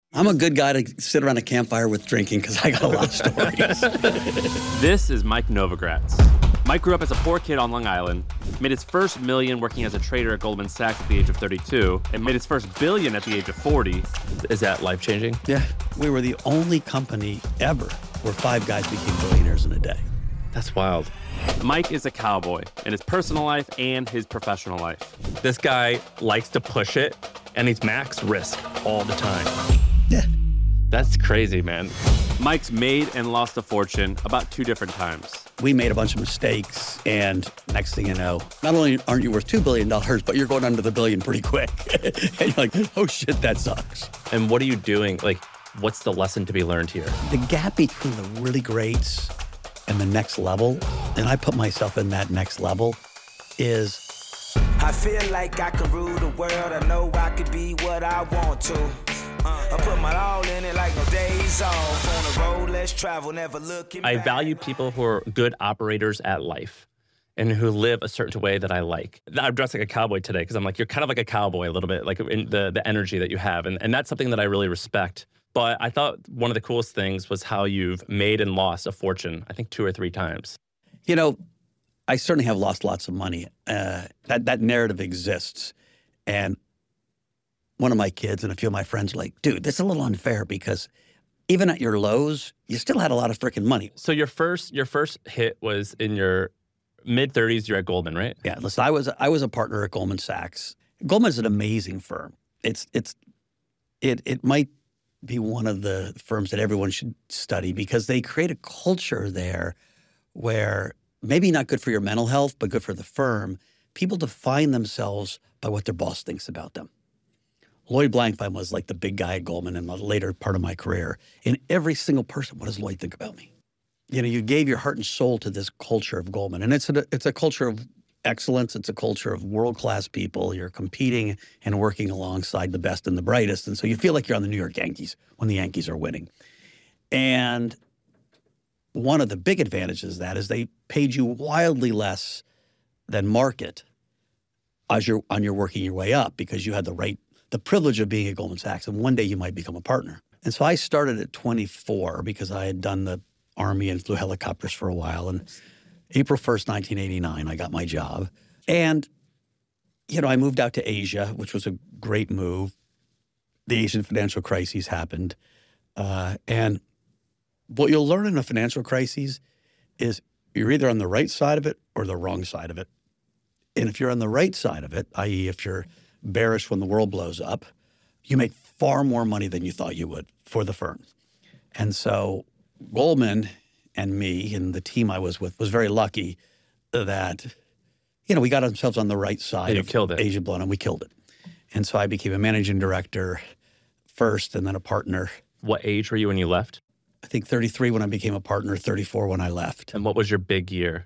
I'm a good guy to sit around a campfire with drinking because I got a lot of stories. This is Mike Novogratz. Mike grew up as a poor kid on Long Island, made his first million working as a trader at Goldman Sachs at the age of 32, and made his first billion at the age of 40. Is that life-changing? Yeah. We were the only company ever where 5 guys became billionaires in a day. That's wild. Mike is a cowboy in his personal life and his professional life. This guy likes to push it, and he's max risk all the time. Yeah. That's crazy, man. Mike's made and lost a fortune about 2 different times. We made a bunch of mistakes, and next thing you know, not only aren't you worth $2 billion, but you're going under the billion pretty quick. And you're like, oh shit, that sucks. And what are you doing? Like, what's the lesson to be learned here? The gap between the really greats and the next level, and I put myself in that next level, is I feel like I can rule the world. I know I could be what I want to. I put my all in it like no days off. On the road, let's travel, never looking back. I value people who are good operators at life and who live a certain way that I like. I'm dressed like a cowboy today because I'm like, you're kind of like a cowboy a little bit, like in the energy that you have. And that's something that I really respect. But I thought one of the coolest things was how you've made and lost a fortune, I think 2 or 3 times. You know, I certainly have lost lots of money. That narrative exists. And one of my kids and a few of my friends are like, dude, this is a little unfair because even at your lows, you still had a lot of freaking money. So your first hit was in your mid-30s. You're at Goldman, right? Yeah, listen, I was a partner at Goldman Sachs. Goldman's an amazing firm. It might be one of the firms that everyone should study because they create a culture there where maybe not good for your mental health, but good for the firm. People define themselves by what their boss thinks about them. Lloyd Blankfein was like the big guy at Goldman in the later part of my career. In every single person, what does Lloyd think about me? You know, you gave your heart and soul to this culture of Goldman. And it's a culture of excellence. It's a culture of world-class people. You're competing and working alongside the best and the brightest. And so you feel like you're on the New York Yankees when the Yankees are winning. And one of the big advantages of that is they paid you wildly less than market as you're working your way up because you had the privilege of being at Goldman Sachs, and one day you might become a partner. And so I started at 24 because I had done the Army and flew helicopters for a while. And April 1st, 1989, I got my job. And, you know, I moved out to Asia, which was a great move. The Asian financial crisis happened. And what you'll learn in a financial crisis is you're either on the right side of it or the wrong side of it. And if you're on the right side of it, i.e. if you're bearish when the world blows up, you make far more money than you thought you would for the firm. And so Goldman and me and the team I was with was very lucky that, you know, we got ourselves on the right side of Asia blown and we killed it. And so I became a managing director first and then a partner. What age were you when you left? I think 33 when I became a partner, 34 when I left. And what was your big year?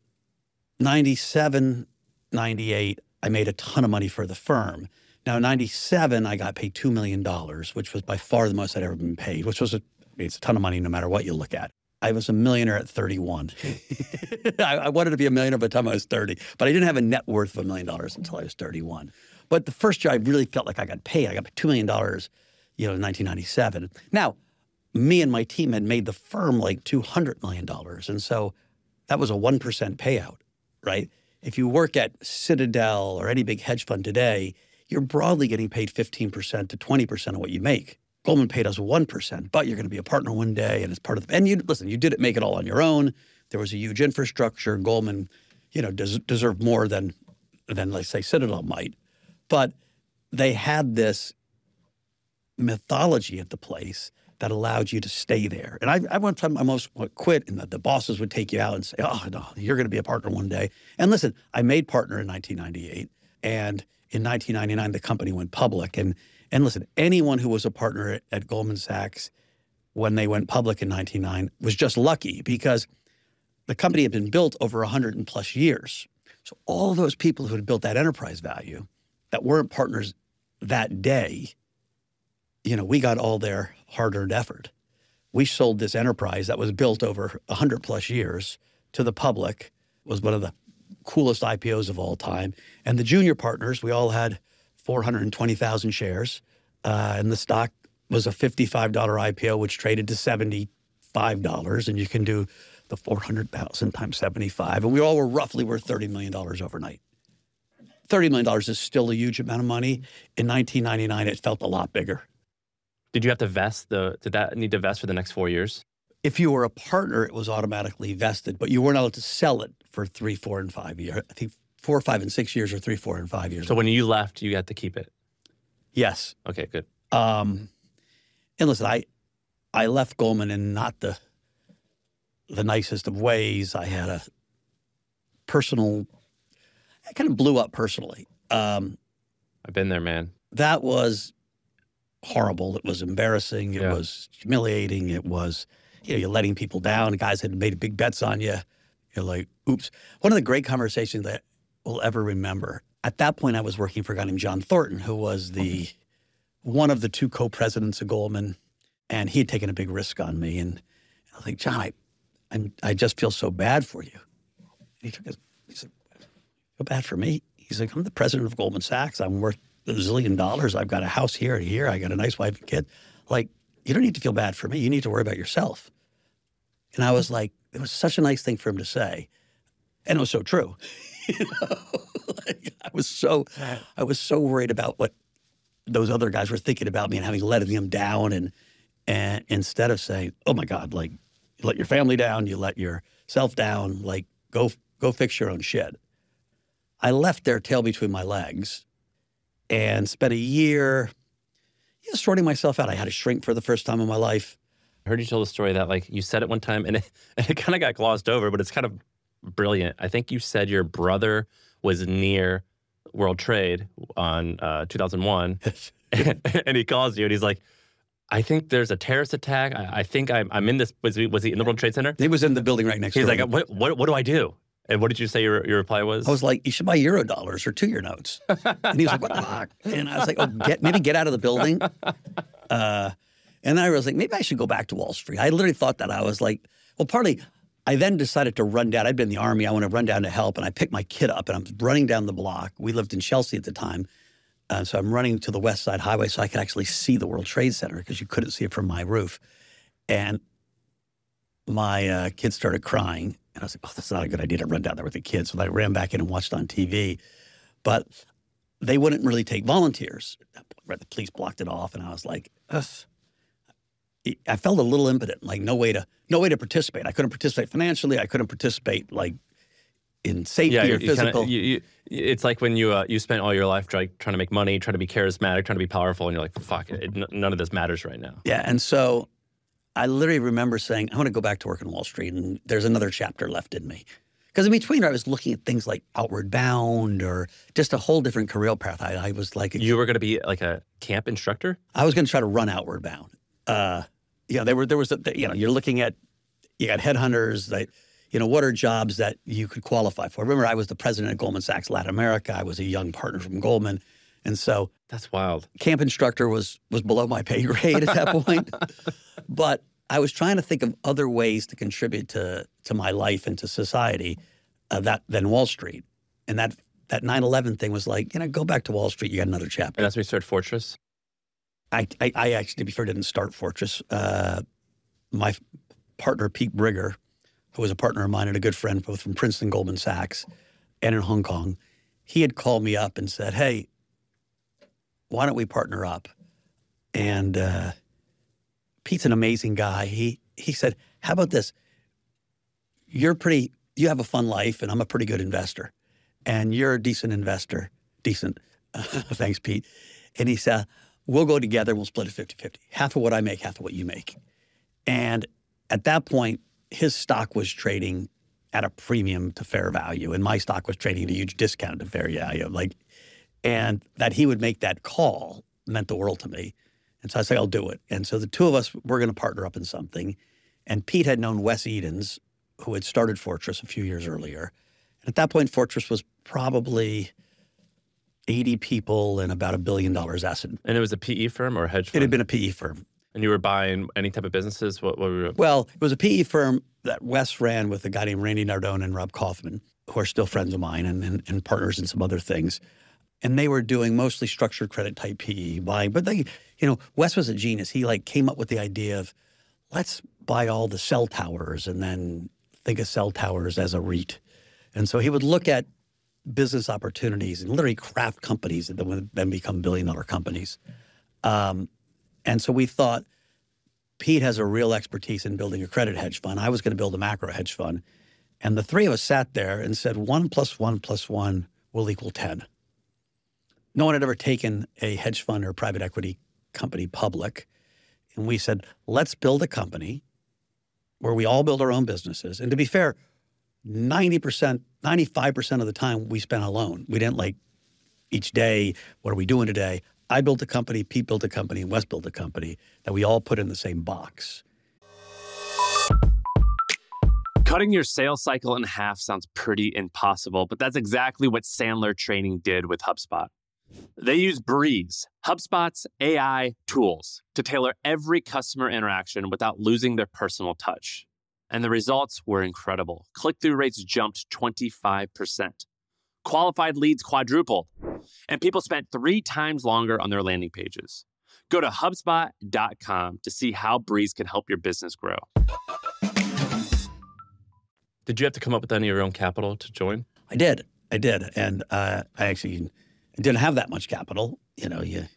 97, 98. I made a ton of money for the firm. Now, in 97, I got paid $2 million, which was by far the most I'd ever been paid, which was it's a ton of money no matter what you look at. I was a millionaire at 31. I wanted to be a millionaire by the time I was 30, but I didn't have a net worth of $1 million until I was 31. But the first year, I really felt like I got paid. I got $2 million, you know, in 1997. Now, me and my team had made the firm like $200 million, and so that was a 1% payout, right? If you work at Citadel or any big hedge fund today, you're broadly getting paid 15% to 20% of what you make. Goldman paid us 1%, but you're going to be a partner one day, and it's part of the. And you didn't make it all on your own. There was a huge infrastructure. Goldman, you know, deserved more than let's say Citadel might, but they had this mythology at the place that allowed you to stay there. And I one time almost quit, and the bosses would take you out and say, "Oh no, you're going to be a partner one day." And listen, I made partner in 1998, and in 1999 the company went public. And listen, anyone who was a partner at Goldman Sachs when they went public in 1999 was just lucky because the company had been built over 100 plus years. So all those people who had built that enterprise value that weren't partners that day, you know, we got all their hard-earned effort. We sold this enterprise that was built over 100 plus years to the public. It was one of the coolest IPOs of all time. And the junior partners, we all had 420,000 shares, and the stock was a $55 IPO, which traded to $75, and you can do the 400,000 times 75. And we all were roughly worth $30 million overnight. $30 million is still a huge amount of money. In 1999, it felt a lot bigger. Did you have to vest did that need to vest for the next 4 years? If you were a partner, it was automatically vested, but you weren't allowed to sell it for 3, 4, and 5 years. I think 4, 5, and 6 years, or 3, 4, and 5 years. So when you left, you got to keep it? Yes. Okay, good. And listen, I left Goldman in not the nicest of ways. I had a I kind of blew up personally. I've been there, man. That was horrible. It was embarrassing. It was humiliating. It was, you're letting people down. Guys had made big bets on you. You're like, oops. One of the great conversations that we'll ever remember. At that point, I was working for a guy named John Thornton, who was one of the 2 co-presidents of Goldman, and he had taken a big risk on me. And I was like, John, I just feel so bad for you. And he said, feel bad for me? He's like, I'm the president of Goldman Sachs. I'm worth $1 zillion. I've got a house here and here. I got a nice wife and kid. Like, you don't need to feel bad for me. You need to worry about yourself. And I was like, it was such a nice thing for him to say. And it was so true. Like, I was so worried about what those other guys were thinking about me and having letting them down. And instead of saying, oh my God, like, you let your family down, you let yourself down, like, go fix your own shit. I left there tail between my legs and spent a year sorting myself out. I had a shrink for the first time in my life. I heard you tell the story that, like, you said it one time and it kind of got glossed over, but it's kind of brilliant. I think you said your brother was near World Trade on 2001, and he calls you and he's like, I think there's a terrorist attack. I think I'm in this. Was he in the World Trade Center? He was in the building right next door. He's like, what do I do? And what did you say your reply was? I was like, you should buy Eurodollars or 2-year notes. And he was like, what the fuck? And I was like, maybe get out of the building. And I was like, maybe I should go back to Wall Street. I literally thought that. I was like, well, partly, I then decided to run down. I'd been in the Army. I want to run down to help. And I picked my kid up and I'm running down the block. We lived in Chelsea at the time. So I'm running to the West Side Highway so I could actually see the World Trade Center because you couldn't see it from my roof. And my kid started crying. And I was like, oh, that's not a good idea to run down there with the kids. So I ran back in and watched on TV. But they wouldn't really take volunteers. The police blocked it off. And I was like, ugh. I felt a little impotent, like no way to participate. I couldn't participate financially. I couldn't participate like in safety or physical. It's like when you spent all your life trying to make money, trying to be charismatic, trying to be powerful, and you're like, fuck it, none of this matters right now. Yeah, and so I literally remember saying, I want to go back to work on Wall Street, and there's another chapter left in me. Because in between, I was looking at things like Outward Bound or just a whole different career path. I was like, you were going to be like a camp instructor? I was going to try to run Outward Bound. There was you're looking at, you got headhunters that, what are jobs that you could qualify for? Remember, I was the president of Goldman Sachs Latin America. I was a young partner from Goldman. And so that's wild. Camp instructor was below my pay grade at that point. But I was trying to think of other ways to contribute to my life and to society than Wall Street. And that 9/11 thing was like, go back to Wall Street. You got another chapter. And that's when you started Fortress? I actually, to be fair, didn't start Fortress. My partner, Pete Brigger, who was a partner of mine and a good friend, both from Princeton, Goldman Sachs, and in Hong Kong, he had called me up and said, hey, why don't we partner up? And Pete's an amazing guy. He said, how about this? You have a fun life, and I'm a pretty good investor. And you're a decent investor. Decent. Thanks, Pete. And he said, we'll go together, we'll split it 50-50. Half of what I make, half of what you make. And at that point, his stock was trading at a premium to fair value, and my stock was trading at a huge discount to fair value. And that he would make that call meant the world to me. And so I said, I'll do it. And so the two of us were going to partner up in something. And Pete had known Wes Edens, who had started Fortress a few years earlier. And at that point, Fortress was probably 80 people and about $1 billion asset. And it was a PE firm or a hedge fund? It had been a PE firm. And you were buying any type of businesses? What were you? Well, it was a PE firm that Wes ran with a guy named Randy Nardone and Rob Kaufman, who are still friends of mine and partners in some other things. And they were doing mostly structured credit type PE buying. But they, Wes was a genius. He came up with the idea of let's buy all the cell towers and then think of cell towers as a REIT. And so he would look at business opportunities and literally craft companies that would then become billion-dollar companies. And so we thought Pete has a real expertise in building a credit hedge fund. I was going to build a macro hedge fund. And the three of us sat there and said, 1 + 1 + 1 will equal 10. No one had ever taken a hedge fund or private equity company public. And we said, let's build a company where we all build our own businesses. And to be fair, 90%, 95% of the time we spent alone. We didn't each day, what are we doing today? I built a company, Pete built a company, and Wes built a company that we all put in the same box. Cutting your sales cycle in half sounds pretty impossible, but that's exactly what Sandler Training did with HubSpot. They use Breeze, HubSpot's AI tools, to tailor every customer interaction without losing their personal touch. And the results were incredible. Click-through rates jumped 25%. Qualified leads quadrupled. And people spent 3 times longer on their landing pages. Go to HubSpot.com to see how Breeze can help your business grow. Did you have to come up with any of your own capital to join? I did. And I actually didn't have that much capital. When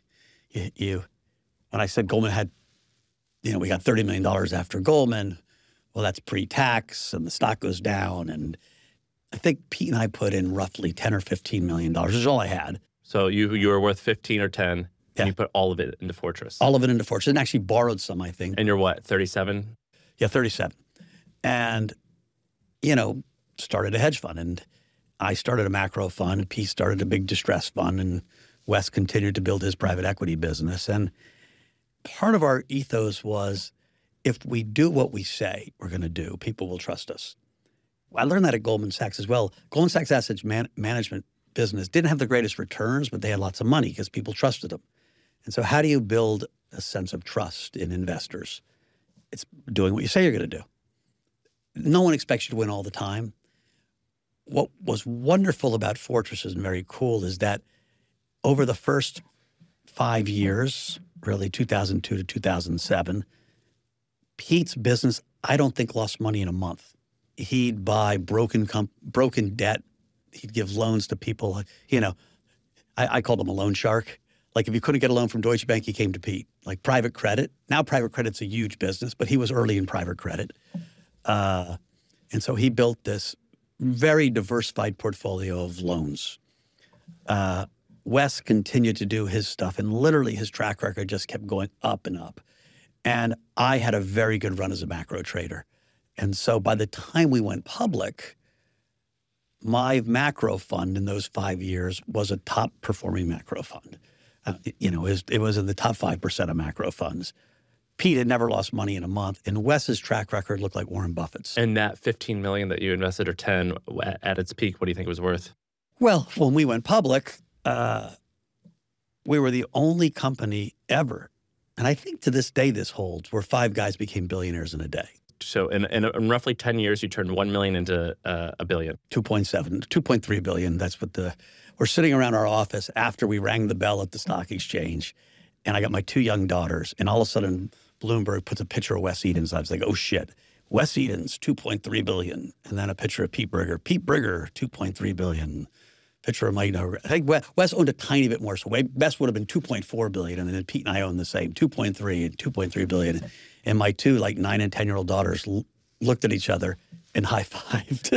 I said Goldman had, we got $30 million after Goldman, well, that's pre-tax and the stock goes down. And I think Pete and I put in roughly $10 or $15 million, which is all I had. So you were worth 15 or 10, and you put all of it into Fortress. All of it into Fortress, and actually borrowed some, I think. And you're what, 37? Yeah, 37. And, started a hedge fund. And I started a macro fund, and Pete started a big distress fund, and Wes continued to build his private equity business. And part of our ethos was, if we do what we say we're going to do, people will trust us. I learned that at Goldman Sachs as well. Goldman Sachs Asset Management business didn't have the greatest returns, but they had lots of money because people trusted them. And so how do you build a sense of trust in investors? It's doing what you say you're going to do. No one expects you to win all the time. What was wonderful about Fortress and very cool is that over the first 5 years, really 2002 to 2007, Pete's business, I don't think lost money in a month. He'd buy broken debt. He'd give loans to people. I called him a loan shark. If you couldn't get a loan from Deutsche Bank, he came to Pete. Private credit. Now private credit's a huge business, but he was early in private credit. And so he built this very diversified portfolio of loans. Wes continued to do his stuff, and literally his track record just kept going up and up. And I had a very good run as a macro trader. And so by the time we went public, my macro fund in those 5 years was a top performing macro fund. It was in the top 5% of macro funds. Pete had never lost money in a month, and Wes's track record looked like Warren Buffett's. And that $15 million that you invested, or 10 at its peak, what do you think it was worth? Well, when we went public, we were the only company ever, and I think to this day this holds, where 5 guys became billionaires in a day. So in roughly 10 years, you turned $1 million into $1 billion. 2.3 billion. That's what we're sitting around our office after we rang the bell at the stock exchange, and I got my 2 young daughters, and all of a sudden Bloomberg puts a picture of Wes Edens. I was like, oh shit, Wes Edens, 2.3 billion. And then a picture of Pete Brigger, 2.3 billion. Picture of Mike. I think Wes owned a tiny bit more, so Wes would have been 2.4 billion, and then Pete and I owned the same, 2.3 and 2.3 billion. And my 2 9 and 10-year-old daughters looked at each other and high-fived.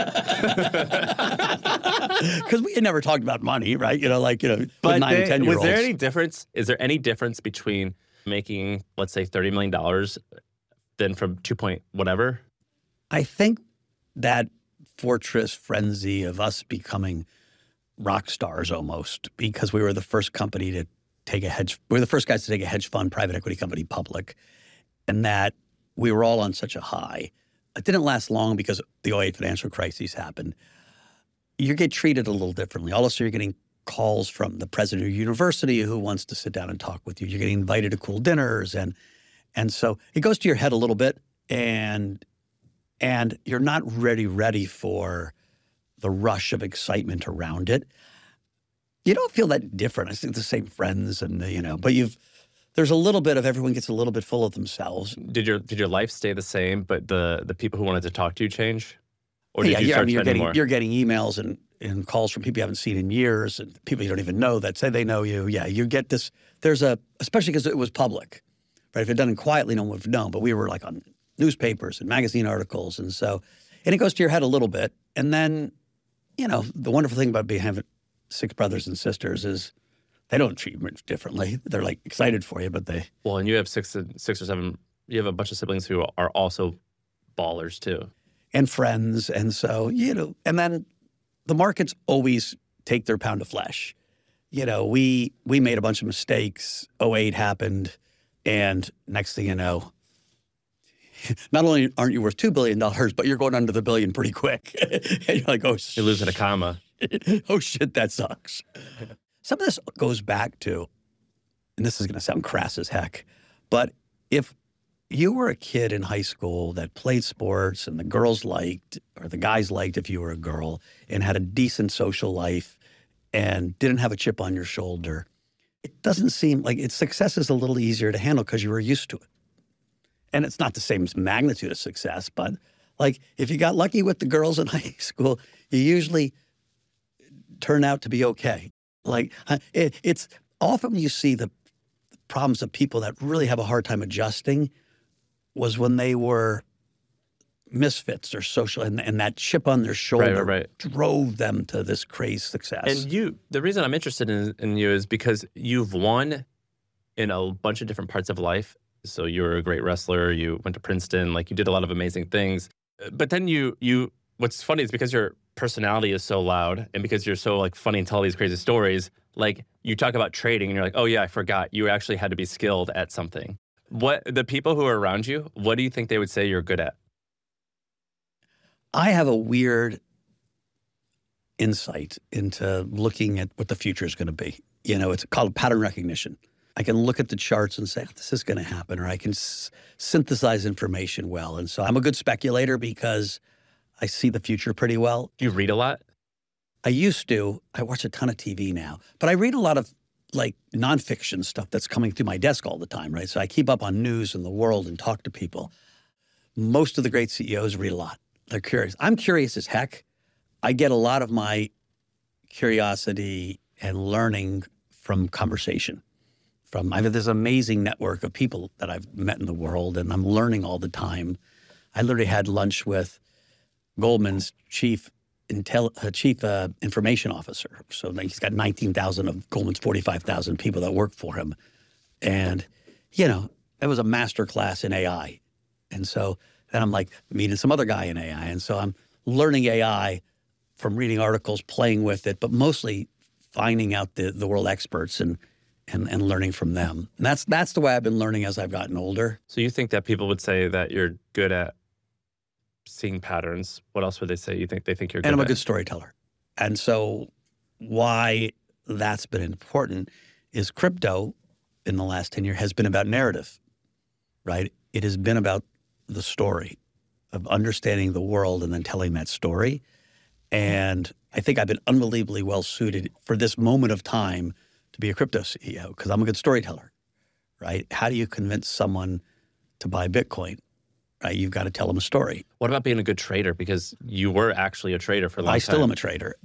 Because we had never talked about money, right? But 9 and 10-year-olds. Was there any difference? Is there any difference between making, let's say, $30 million than from 2 point whatever? I think that Fortress frenzy of us becoming rock stars almost, because we were the first company to we were the first guys to take a hedge fund, private equity company public, and that we were all on such a high. It didn't last long because the 2008 financial crisis happened. You get treated a little differently. All of a sudden, you're getting calls from the president of your university who wants to sit down and talk with you. You're getting invited to cool dinners, and so it goes to your head a little bit, and you're not ready for the rush of excitement around it. You don't feel that different. I think the same friends and, but there's a little bit of everyone gets a little bit full of themselves. Did your life stay the same, but the people who wanted to talk to you change? Or did Yeah, you start spending more? you're getting emails and calls from people you haven't seen in years and people you don't even know that say they know you. Yeah, you get this. Especially because it was public, right? If it had done it quietly, no one would have known. But we were like on newspapers and magazine articles. And it goes to your head a little bit. And then, the wonderful thing about having 6 brothers and sisters is they don't treat you much differently. They're like excited for you, but they. Well, and you have 6 or 7, you have a bunch of siblings who are also ballers too. And friends. And so, and then the markets always take their pound of flesh. We made a bunch of mistakes. 2008 happened. And next thing you know, not only aren't you worth $2 billion, but you're going under the billion pretty quick. And you're like, oh, You're losing a comma. Oh, shit, that sucks. Some of this goes back to, and this is going to sound crass as heck, but if you were a kid in high school that played sports and the girls liked, or the guys liked if you were a girl, and had a decent social life and didn't have a chip on your shoulder, it doesn't seem like success is a little easier to handle because you were used to it. And it's not the same magnitude of success, but like if you got lucky with the girls in high school, you usually turn out to be okay. Like it's often you see the problems of people that really have a hard time adjusting was when they were misfits or social, and that chip on their shoulder drove them to this crazy success. And the reason I'm interested in you is because you've won in a bunch of different parts of life. So you were a great wrestler, you went to Princeton, like you did a lot of amazing things. But then what's funny is because your personality is so loud and because you're so like funny and tell all these crazy stories, like you talk about trading and you're like, oh yeah, I forgot. You actually had to be skilled at something. The people who are around you, what do you think they would say you're good at? I have a weird insight into looking at what the future is going to be. It's called pattern recognition. I can look at the charts and say, this is going to happen, or I can synthesize information well. And so I'm a good speculator because I see the future pretty well. Do you read a lot? I used to. I watch a ton of TV now. But I read a lot of like nonfiction stuff that's coming through my desk all the time, right? So I keep up on news and the world and talk to people. Most of the great CEOs read a lot. They're curious. I'm curious as heck. I get a lot of my curiosity and learning from conversation. I have this amazing network of people that I've met in the world, and I'm learning all the time. I literally had lunch with Goldman's chief information officer. So he's got 19,000 of Goldman's 45,000 people that work for him. And, it was a master class in AI. And so then I'm like meeting some other guy in AI. And so I'm learning AI from reading articles, playing with it, but mostly finding out the world experts and learning from them. And that's the way I've been learning as I've gotten older. So you think that people would say that you're good at seeing patterns. What else would they say they think you're good at? And I'm a good storyteller. And so why that's been important is crypto in the last 10 years has been about narrative, right? It has been about the story of understanding the world and then telling that story. And I think I've been unbelievably well suited for this moment of time to be a crypto CEO because I'm a good storyteller, right? How do you convince someone to buy Bitcoin? Right? You've got to tell them a story. What about being a good trader? Because you were actually a trader for a long time. I still am a trader.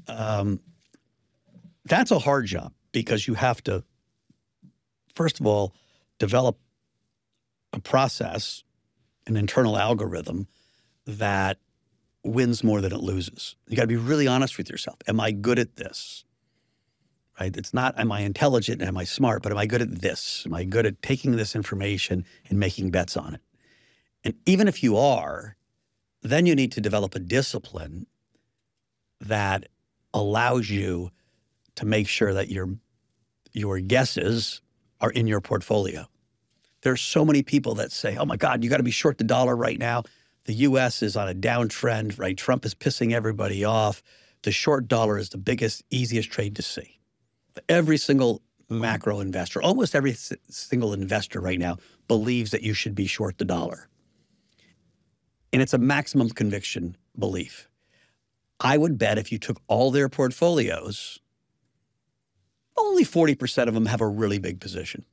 That's a hard job because you have to, first of all, develop a process, an internal algorithm that wins more than it loses. You got to be really honest with yourself. Am I good at this? Right? It's not, am I intelligent and am I smart, but am I good at this? Am I good at taking this information and making bets on it? And even if you are, then you need to develop a discipline that allows you to make sure that your guesses are in your portfolio. There's so many people that say, oh my God, you got to be short the dollar right now. The U.S. is on a downtrend, right? Trump is pissing everybody off. The short dollar is the biggest, easiest trade to see. Every single macro investor, almost every single investor right now believes that you should be short the dollar. And it's a maximum conviction belief. I would bet if you took all their portfolios only 40% of them have a really big position.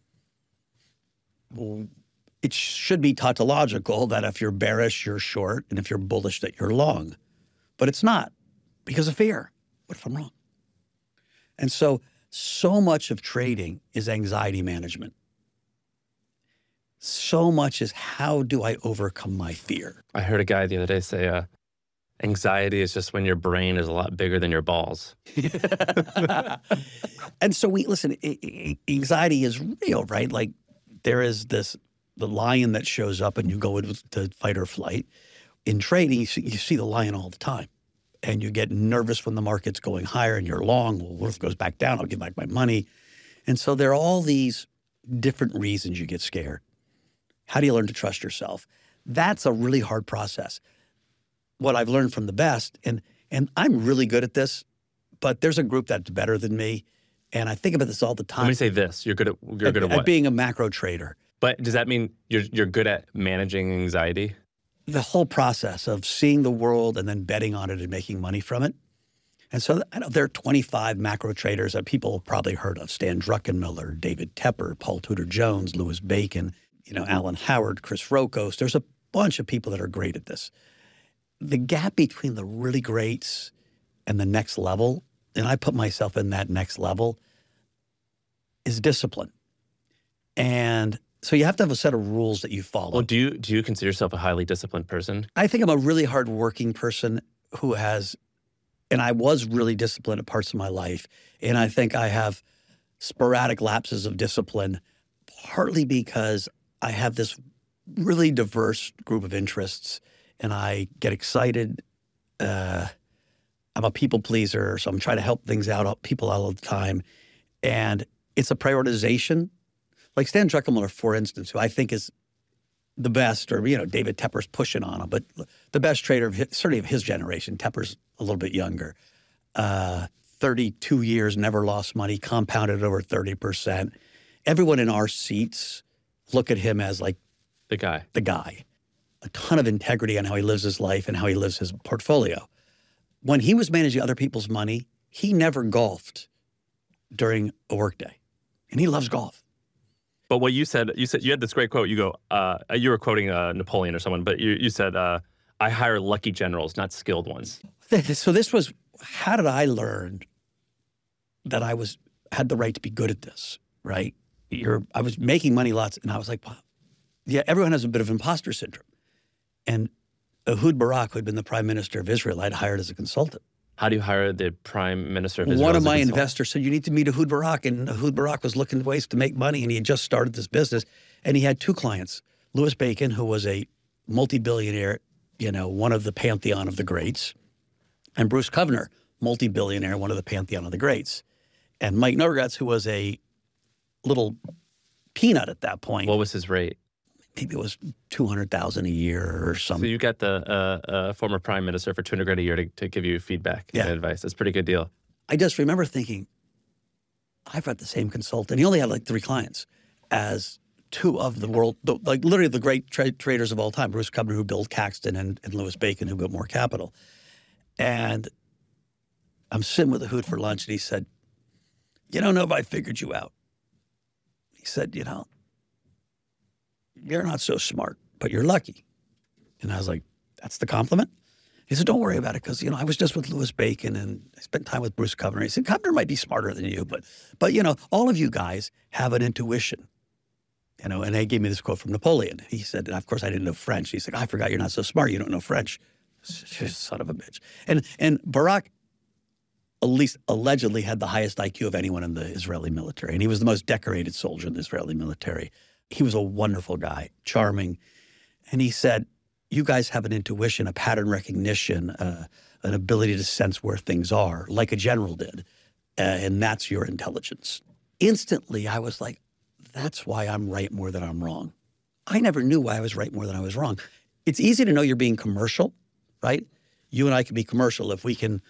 Well, it should be tautological that if you're bearish, you're short, and if you're bullish, that you're long. But it's not because of fear. What if I'm wrong? And so much of trading is anxiety management. So much is how do I overcome my fear? I heard a guy the other day say, anxiety is just when your brain is a lot bigger than your balls. And so listen, anxiety is real, right? Like there is the lion that shows up and you go into fight or flight. In trading, you see the lion all the time. And you get nervous when the market's going higher and you're long. Well, what if it goes back down? I'll give back my money. And so there are all these different reasons you get scared. How do you learn to trust yourself? That's a really hard process. What I've learned from the best, and I'm really good at this, but there's a group that's better than me, and I think about this all the time. Let me say this: you're good at what? At being a macro trader. But does that mean you're good at managing anxiety? The whole process of seeing the world and then betting on it and making money from it. And so I know there are 25 macro traders that people have probably heard of: Stan Druckenmiller, David Tepper, Paul Tudor Jones, Louis Bacon, Alan Howard, Chris Rokos. There's a bunch of people that are great at this. The gap between the really greats and the next level, and I put myself in that next level, is discipline. And so you have to have a set of rules that you follow. Well, do you consider yourself a highly disciplined person? I think I'm a really hardworking person and I was really disciplined at parts of my life. And I think I have sporadic lapses of discipline, partly because I have this really diverse group of interests and I get excited. I'm a people pleaser, so I'm trying to help people out all the time. And it's a prioritization. Like Stan Druckenmiller, for instance, who I think is the best, or, David Tepper's pushing on him, but the best trader certainly of his generation. Tepper's a little bit younger. 32 years, never lost money, compounded over 30%. Everyone in our seats look at him as like the guy. A ton of integrity on how he lives his life and how he lives his portfolio. When he was managing other people's money, he never golfed during a workday. And he loves golf. But what you said you had this great quote. You go, you were quoting Napoleon or someone, but you said, I hire lucky generals, not skilled ones. So this was, how did I learn that I had the right to be good at this, right? I was making money lots, and I was like, wow. Yeah, everyone has a bit of imposter syndrome. And Ehud Barak, who had been the prime minister of Israel, I'd hired as a consultant. How do you hire the prime minister of Israel? One of my investors said, you need to meet Ehud Barak. And Ehud Barak was looking at ways to make money, and he had just started this business. And he had two clients, Louis Bacon, who was a multi-billionaire, one of the pantheon of the greats, and Bruce Kovner, multi-billionaire, one of the pantheon of the greats. And Mike Novogratz, who was a little peanut at that point. What was his rate? Maybe it was $200,000 a year or something. So you got the former prime minister for $200,000 a year to give you feedback and advice. That's a pretty good deal. I just remember thinking, I've got the same consultant. He only had like 3 clients as two of the world, literally the great traders of all time, Bruce Kovner, who built Caxton, and Louis Bacon, who built More Capital. And I'm sitting with Ehud for lunch, and he said, you don't know if I figured you out. He said, you're not so smart, but you're lucky. And I was like, that's the compliment? He said, don't worry about it, because, I was just with Louis Bacon and I spent time with Bruce Kovner. He said, Kovner might be smarter than you, but all of you guys have an intuition. And they gave me this quote from Napoleon. He said, and of course I didn't know French. He said, I forgot you're not so smart. You don't know French. Son of a bitch. And Barak, at least allegedly, had the highest IQ of anyone in the Israeli military. And he was the most decorated soldier in the Israeli military. He was a wonderful guy, charming. And he said, you guys have an intuition, a pattern recognition, an ability to sense where things are, like a general did. And that's your intelligence. Instantly, I was like, that's why I'm right more than I'm wrong. I never knew why I was right more than I was wrong. It's easy to know you're being commercial, right? You and I can be commercial if we can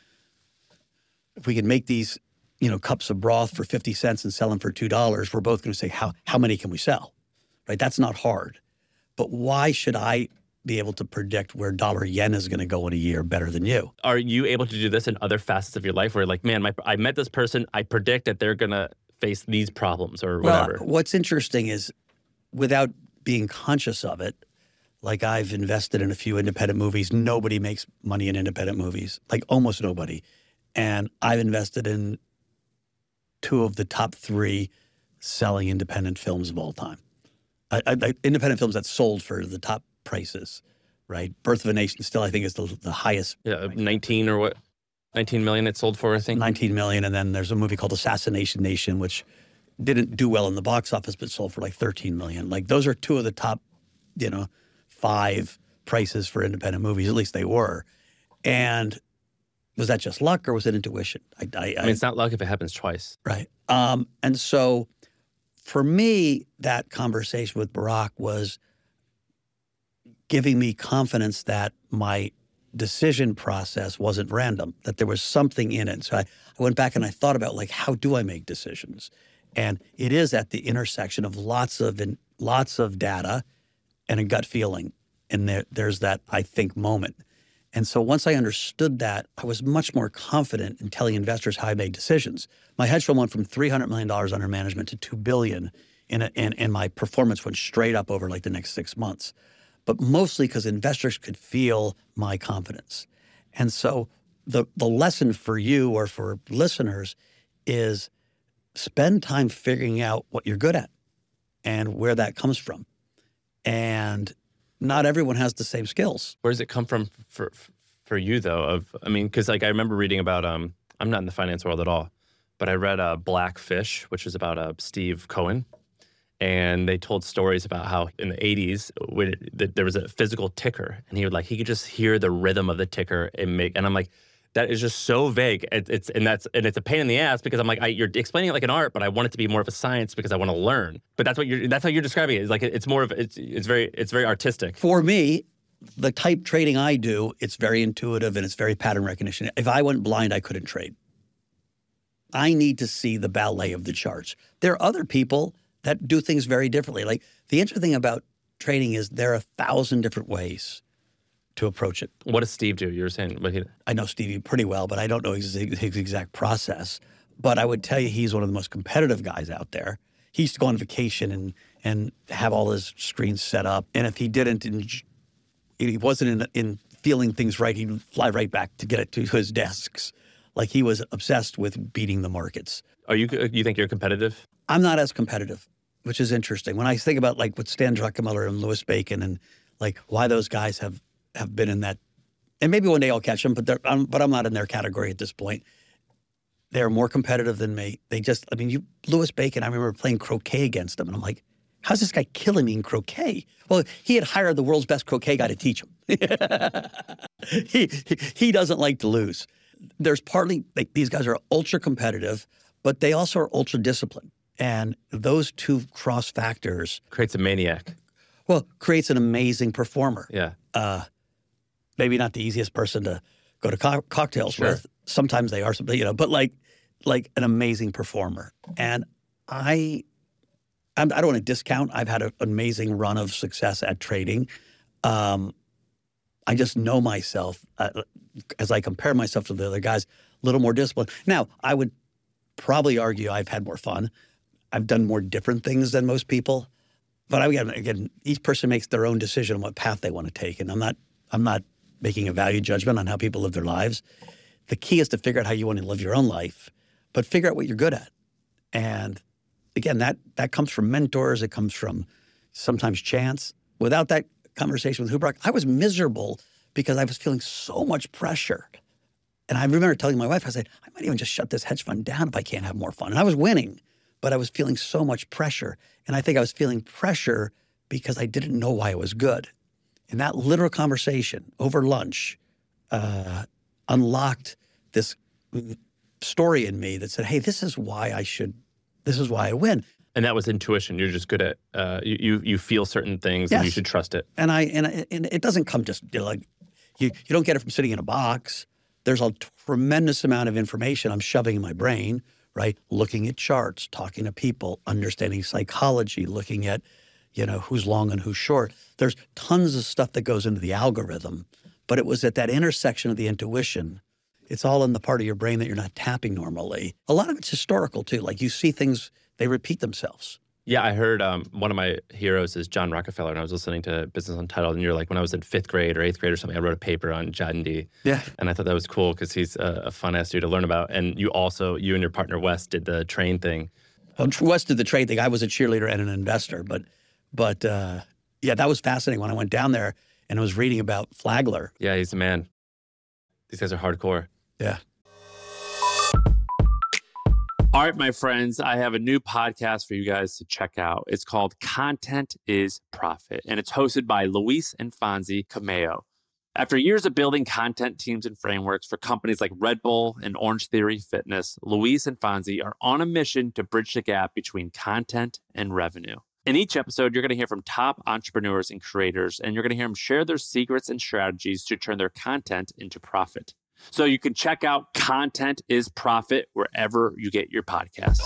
make these, cups of broth for 50 cents and sell them for $2. We're both going to say, how many can we sell? Right? That's not hard. But why should I be able to predict where dollar yen is going to go in a year better than you. Are you able to do this in other facets of your life where like, man, I met this person, I predict that they're going to face these problems or whatever? Well, what's interesting is without being conscious of it, like I've invested in a few independent movies. Nobody makes money in independent movies, like almost nobody. And I've invested in 2 of the top 3 selling independent films of all time. Independent films that sold for the top prices, right? Birth of a Nation still, I think, is the highest. Yeah, 19 or what? 19 million it sold for, I think. 19 million. And then there's a movie called Assassination Nation, which didn't do well in the box office, but sold for like 13 million. Like those are 2 of the top, 5 prices for independent movies. At least they were. And was that just luck or was it intuition? I mean, it's not luck if it happens twice. Right. And so for me, that conversation with Barack was giving me confidence that my decision process wasn't random, that there was something in it. So I went back and I thought about, like, how do I make decisions? And it is at the intersection of lots of data and a gut feeling. And there's that I think moment. And so once I understood that, I was much more confident in telling investors how I made decisions. My hedge fund went from $300 million under management to $2 billion, and my performance went straight up over like the next 6 months. But mostly because investors could feel my confidence. And so the lesson for you or for listeners is spend time figuring out what you're good at and where that comes from. And not everyone has the same skills. Where does it come from for you, though? Because like I remember reading about, I'm not in the finance world at all, but I read Blackfish, which is about Steve Cohen. And they told stories about how in the 80s, there was a physical ticker. And he could just hear the rhythm of the ticker and I'm like, that is just so vague. It's a pain in the ass because I'm like, you're explaining it like an art, but I want it to be more of a science because I want to learn. But that's how you're describing it. It's like it's more of it's very artistic. For me, the type trading I do, it's very intuitive and it's very pattern recognition. If I went blind, I couldn't trade. I need to see the ballet of the charts. There are other people that do things very differently. Like the interesting thing about trading is there are 1,000 different ways to approach it. What does Steve do? You were saying I know Stevie pretty well, but I don't know his exact process. But I would tell you he's one of the most competitive guys out there. He used to go on vacation and have all his screens set up. And if he didn't, he wasn't in feeling things right, he'd fly right back to get it to his desks. Like he was obsessed with beating the markets. You think you're competitive? I'm not as competitive, which is interesting. When I think about like what Stan Druckenmiller and Louis Bacon and like why those guys have been in that, and maybe one day I'll catch them, but I'm not in their category at this point. They're more competitive than me. Louis Bacon, I remember playing croquet against him, and I'm like, how's this guy killing me in croquet? Well, he had hired the world's best croquet guy to teach him. He doesn't like to lose. There's partly, like, these guys are ultra competitive, but they also are ultra disciplined. And those 2 cross factors creates a maniac. Well, creates an amazing performer. Yeah. Maybe not the easiest person to go to cocktails Sure. with. Sometimes they are, but like an amazing performer. And I don't want to discount. I've had an amazing run of success at trading. I just know myself as I compare myself to the other guys, a little more disciplined. Now, I would probably argue I've had more fun. I've done more different things than most people. But again, each person makes their own decision on what path they want to take. And I'm not making a value judgment on how people live their lives. The key is to figure out how you want to live your own life, but figure out what you're good at. And again, that comes from mentors. It comes from sometimes chance. Without that conversation with Hubrack, I was miserable because I was feeling so much pressure. And I remember telling my wife, I said, I might even just shut this hedge fund down if I can't have more fun. And I was winning, but I was feeling so much pressure. And I think I was feeling pressure because I didn't know why it was good. And that literal conversation over lunch unlocked this story in me that said, hey, this is why I win. And that was intuition. You're just good at, you feel certain things. Yes. And you should trust it. And it doesn't come just, like, you don't get it from sitting in a box. There's a tremendous amount of information I'm shoving in my brain, right? Looking at charts, talking to people, understanding psychology, looking at, who's long and who's short. There's tons of stuff that goes into the algorithm, but it was at that intersection of the intuition. It's all in the part of your brain that you're not tapping normally. A lot of it's historical too. Like you see things, they repeat themselves. Yeah, I heard one of my heroes is John Rockefeller, and I was listening to Business Untitled, and you're like, when I was in 5th grade or 8th grade or something, I wrote a paper on John D. Yeah. And I thought that was cool because he's a fun-ass dude to learn about. And you and your partner Wes did the train thing. Wes did the train thing. I was a cheerleader and an investor, but yeah, that was fascinating when I went down there and I was reading about Flagler. Yeah, he's the man. These guys are hardcore. Yeah. All right, my friends, I have a new podcast for you guys to check out. It's called Content is Profit, and it's hosted by Luis and Fonzie Cameo. After years of building content teams and frameworks for companies like Red Bull and Orange Theory Fitness, Luis and Fonzie are on a mission to bridge the gap between content and revenue. In each episode, you're going to hear from top entrepreneurs and creators, and you're going to hear them share their secrets and strategies to turn their content into profit. So you can check out Content is Profit wherever you get your podcasts.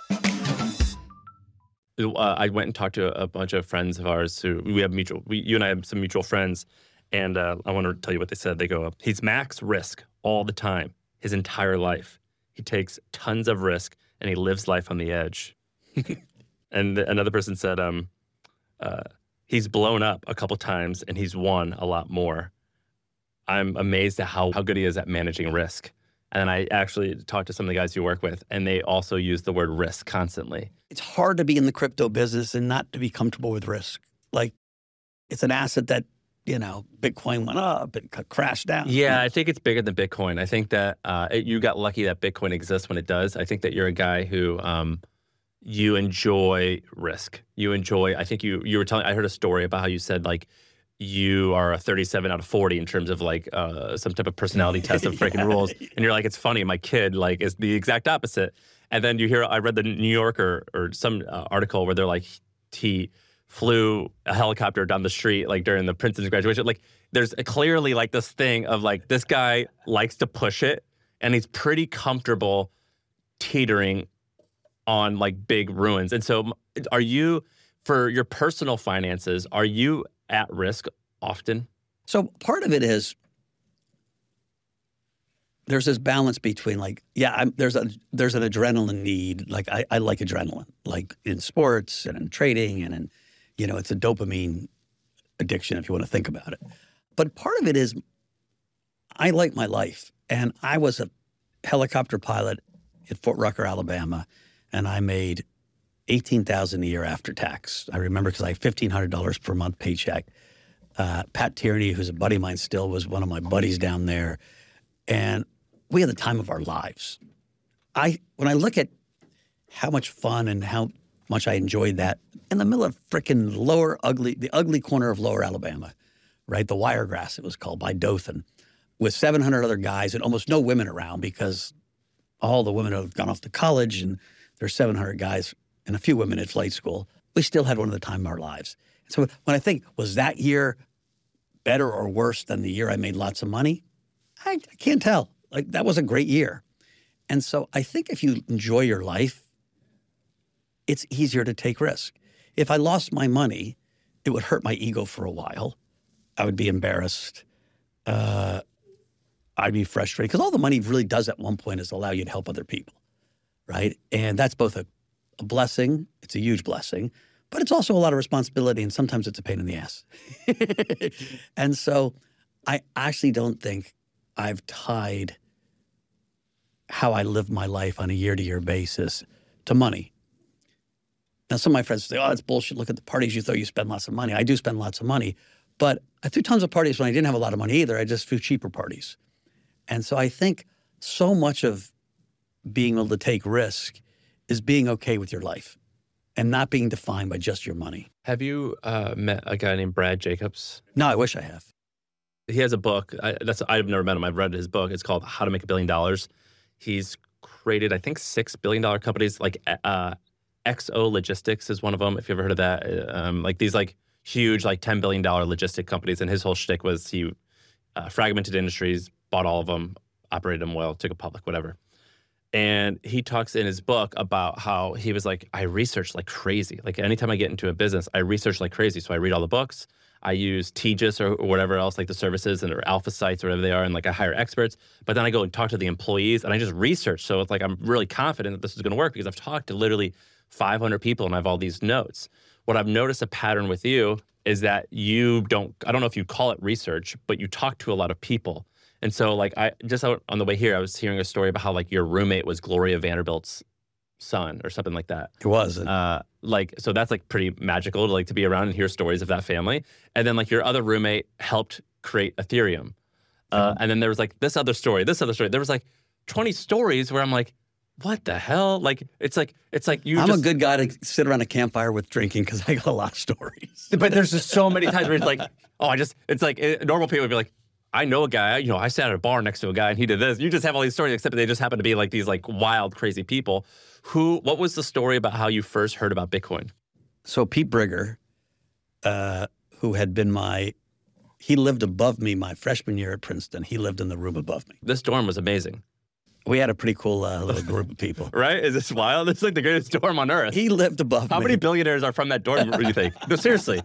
I went and talked to a bunch of friends of ours who you and I have some mutual friends, and I want to tell you what they said. They go, he's max risk all the time, his entire life. He takes tons of risk, and he lives life on the edge. And another person said, he's blown up a couple times, and he's won a lot more. I'm amazed at how good he is at managing risk. And I actually talked to some of the guys you work with, and they also use the word risk constantly. It's hard to be in the crypto business and not to be comfortable with risk. Like, it's an asset that, Bitcoin went up and crashed down. Yeah, I think it's bigger than Bitcoin. I think that you got lucky that Bitcoin exists when it does. I think that you're a guy who you enjoy risk. I think you were telling, I heard a story about how you said, like, you are a 37 out of 40 in terms of like some type of personality test of breaking rules. And you're like, it's funny, my kid like is the exact opposite. And then I read the New Yorker or some article where they're like, he flew a helicopter down the street like during the Princeton's graduation. Like there's clearly like this thing of like, this guy likes to push it and he's pretty comfortable teetering on like big ruins. And so are you, for your personal finances, are you at risk often? So part of it is there's this balance between like, there's an adrenaline need. Like I like adrenaline, like in sports and in trading and in, it's a dopamine addiction if you want to think about it. But part of it is I like my life. And I was a helicopter pilot at Fort Rucker, Alabama, and I made $18,000 a year after tax. I remember because I had $1,500 per month paycheck. Pat Tierney, who's a buddy of mine still, was one of my buddies down there. And we had the time of our lives. When I look at how much fun and how much I enjoyed that in the middle of frickin' the ugly corner of lower Alabama, right? The Wiregrass, it was called, by Dothan, with 700 other guys and almost no women around because all the women have gone off to college and there's 700 guys and a few women at flight school. We still had one of the time of our lives. So when I think, was that year better or worse than the year I made lots of money? I can't tell. Like, that was a great year. And so I think if you enjoy your life, it's easier to take risk. If I lost my money, it would hurt my ego for a while. I would be embarrassed. I'd be frustrated because all the money really does at one point is allow you to help other people, right? And that's both a blessing. It's a huge blessing. But it's also a lot of responsibility, and sometimes it's a pain in the ass. And so I actually don't think I've tied how I live my life on a year-to-year basis to money. Now, some of my friends say, oh, that's bullshit. Look at the parties you throw. You spend lots of money. I do spend lots of money. But I threw tons of parties when I didn't have a lot of money either. I just threw cheaper parties. And so I think so much of being able to take risk is being okay with your life and not being defined by just your money. Have you met a guy named Brad Jacobs? No, I wish I have. He has a book. I've never met him. I've read his book. It's called How to Make $1 Billion. He's created, I think, $6 billion companies. Like XO Logistics is one of them, if you've ever heard of that. Like these like huge, like $10 billion logistic companies. And his whole shtick was he fragmented industries, bought all of them, operated them well, took it public, whatever. And he talks in his book about how he was like, I research like crazy. Like anytime I get into a business, I research like crazy. So I read all the books. I use Tejas or whatever else, like the services or alpha sites or whatever they are. And like I hire experts. But then I go and talk to the employees and I just research. So it's like I'm really confident that this is going to work because I've talked to literally 500 people and I have all these notes. What I've noticed a pattern with you is that you don't, I don't know if you call it research, but you talk to a lot of people. And so like I just out on the way here, I was hearing a story about how like your roommate was Gloria Vanderbilt's son or something like that. It was. Like, so that's like pretty magical to like to be around and hear stories of that family. And then like your other roommate helped create Ethereum. And then there was like this other story. There was like 20 stories where I'm like, what the hell? Like, it's like you I'm a good guy to sit around a campfire with drinking because I got a lot of stories. But there's just so many times where it's like, normal people would be like, I know a guy, I sat at a bar next to a guy and he did this. You just have all these stories, except they just happen to be like these like wild, crazy people. What was the story about how you first heard about Bitcoin? So Pete Brigger, who had been he lived above me my freshman year at Princeton. He lived in the room above me. This dorm was amazing. We had a pretty cool little group of people. Right? Is this wild? It's like the greatest dorm on earth. He lived above me. How many billionaires are from that dorm, do you think? No, seriously.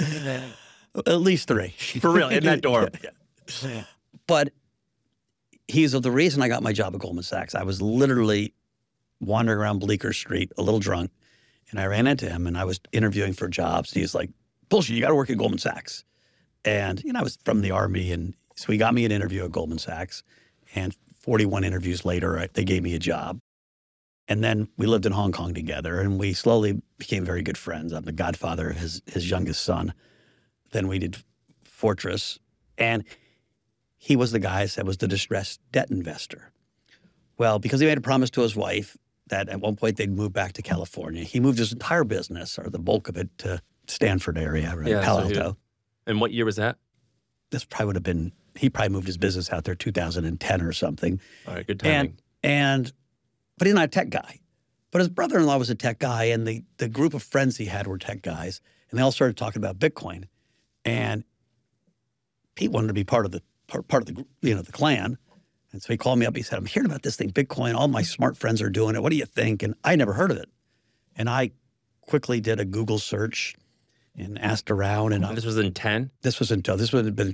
At least 3. For real, in that dorm. Yeah. But he's the reason I got my job at Goldman Sachs. I was literally wandering around Bleecker Street, a little drunk, and I ran into him, and I was interviewing for jobs. And he's like, bullshit, you got to work at Goldman Sachs. And, I was from the Army, and so he got me an interview at Goldman Sachs. And 41 interviews later, they gave me a job. And then we lived in Hong Kong together, and we slowly became very good friends. I'm the godfather of his youngest son. Then we did Fortress, and he was the guy that was the distressed debt investor. Well, because he made a promise to his wife that at one point they'd move back to California, he moved his entire business, or the bulk of it, to Stanford area, right? Yeah, Palo Alto. And what year was that? This probably would have been, he probably moved his business out there 2010 or something. All right, good timing. But he's not a tech guy. But his brother-in-law was a tech guy, and the group of friends he had were tech guys, and they all started talking about Bitcoin. And Pete wanted to be part of the the clan. And so he called me up. He said, I'm hearing about this thing, Bitcoin. All my smart friends are doing it. What do you think? And I never heard of it. And I quickly did a Google search and asked around. And this was in 10? This would have been in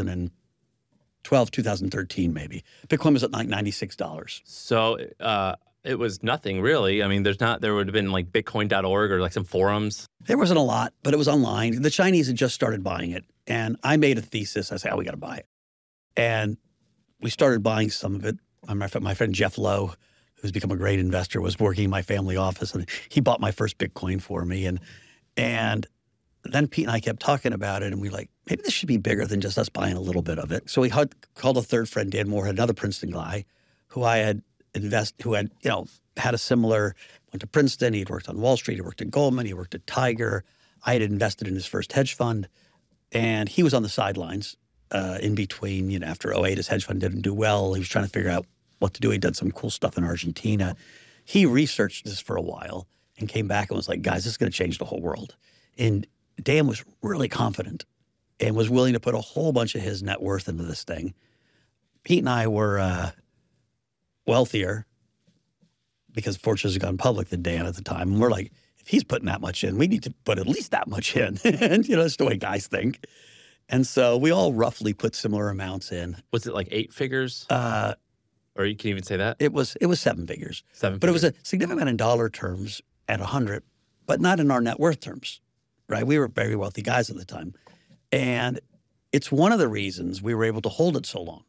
2012, 2013 maybe. Bitcoin was at like $96. So it was nothing really. I mean, there would have been like bitcoin.org or like some forums. There wasn't a lot, but it was online. The Chinese had just started buying it. And I made a thesis. I said, we got to buy it. And we started buying some of it. My friend Jeff Lowe, who's become a great investor, was working in my family office, and he bought my first Bitcoin for me. And then Pete and I kept talking about it, and we were like, maybe this should be bigger than just us buying a little bit of it. So we called a third friend, Dan Moore, another Princeton guy, who I had had a similar, went to Princeton. He'd worked on Wall Street. He worked at Goldman. He worked at Tiger. I had invested in his first hedge fund, and he was on the sidelines. In between, after 2008, his hedge fund didn't do well. He was trying to figure out what to do. He did some cool stuff in Argentina. He researched this for a while and came back and was like, guys, this is going to change the whole world. And Dan was really confident and was willing to put a whole bunch of his net worth into this thing. Pete and I were wealthier because Fortress had gone public than Dan at the time. And we're like, if he's putting that much in, we need to put at least that much in. And, that's the way guys think. And so we all roughly put similar amounts in. Was it like 8 figures? Or you can even say that? It was 7 figures. But it was a significant amount in dollar terms at 100, but not in our net worth terms, right? We were very wealthy guys at the time. And it's one of the reasons we were able to hold it so long.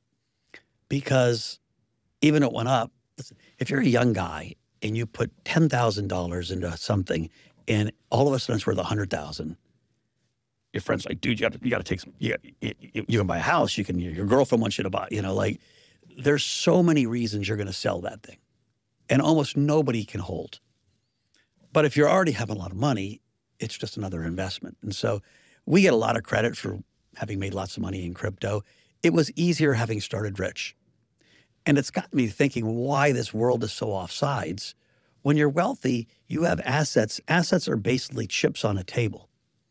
Because even though it went up, if you're a young guy and you put $10,000 into something and all of a sudden it's worth $100,000, your friend's like, dude, you got to take some. You can buy a house. Your girlfriend wants you to buy. There's so many reasons you're going to sell that thing, and almost nobody can hold. But if you're already having a lot of money, it's just another investment. And so we get a lot of credit for having made lots of money in crypto. It was easier having started rich, and it's got me thinking why this world is so offsides. When you're wealthy, you have assets. Assets are basically chips on a table.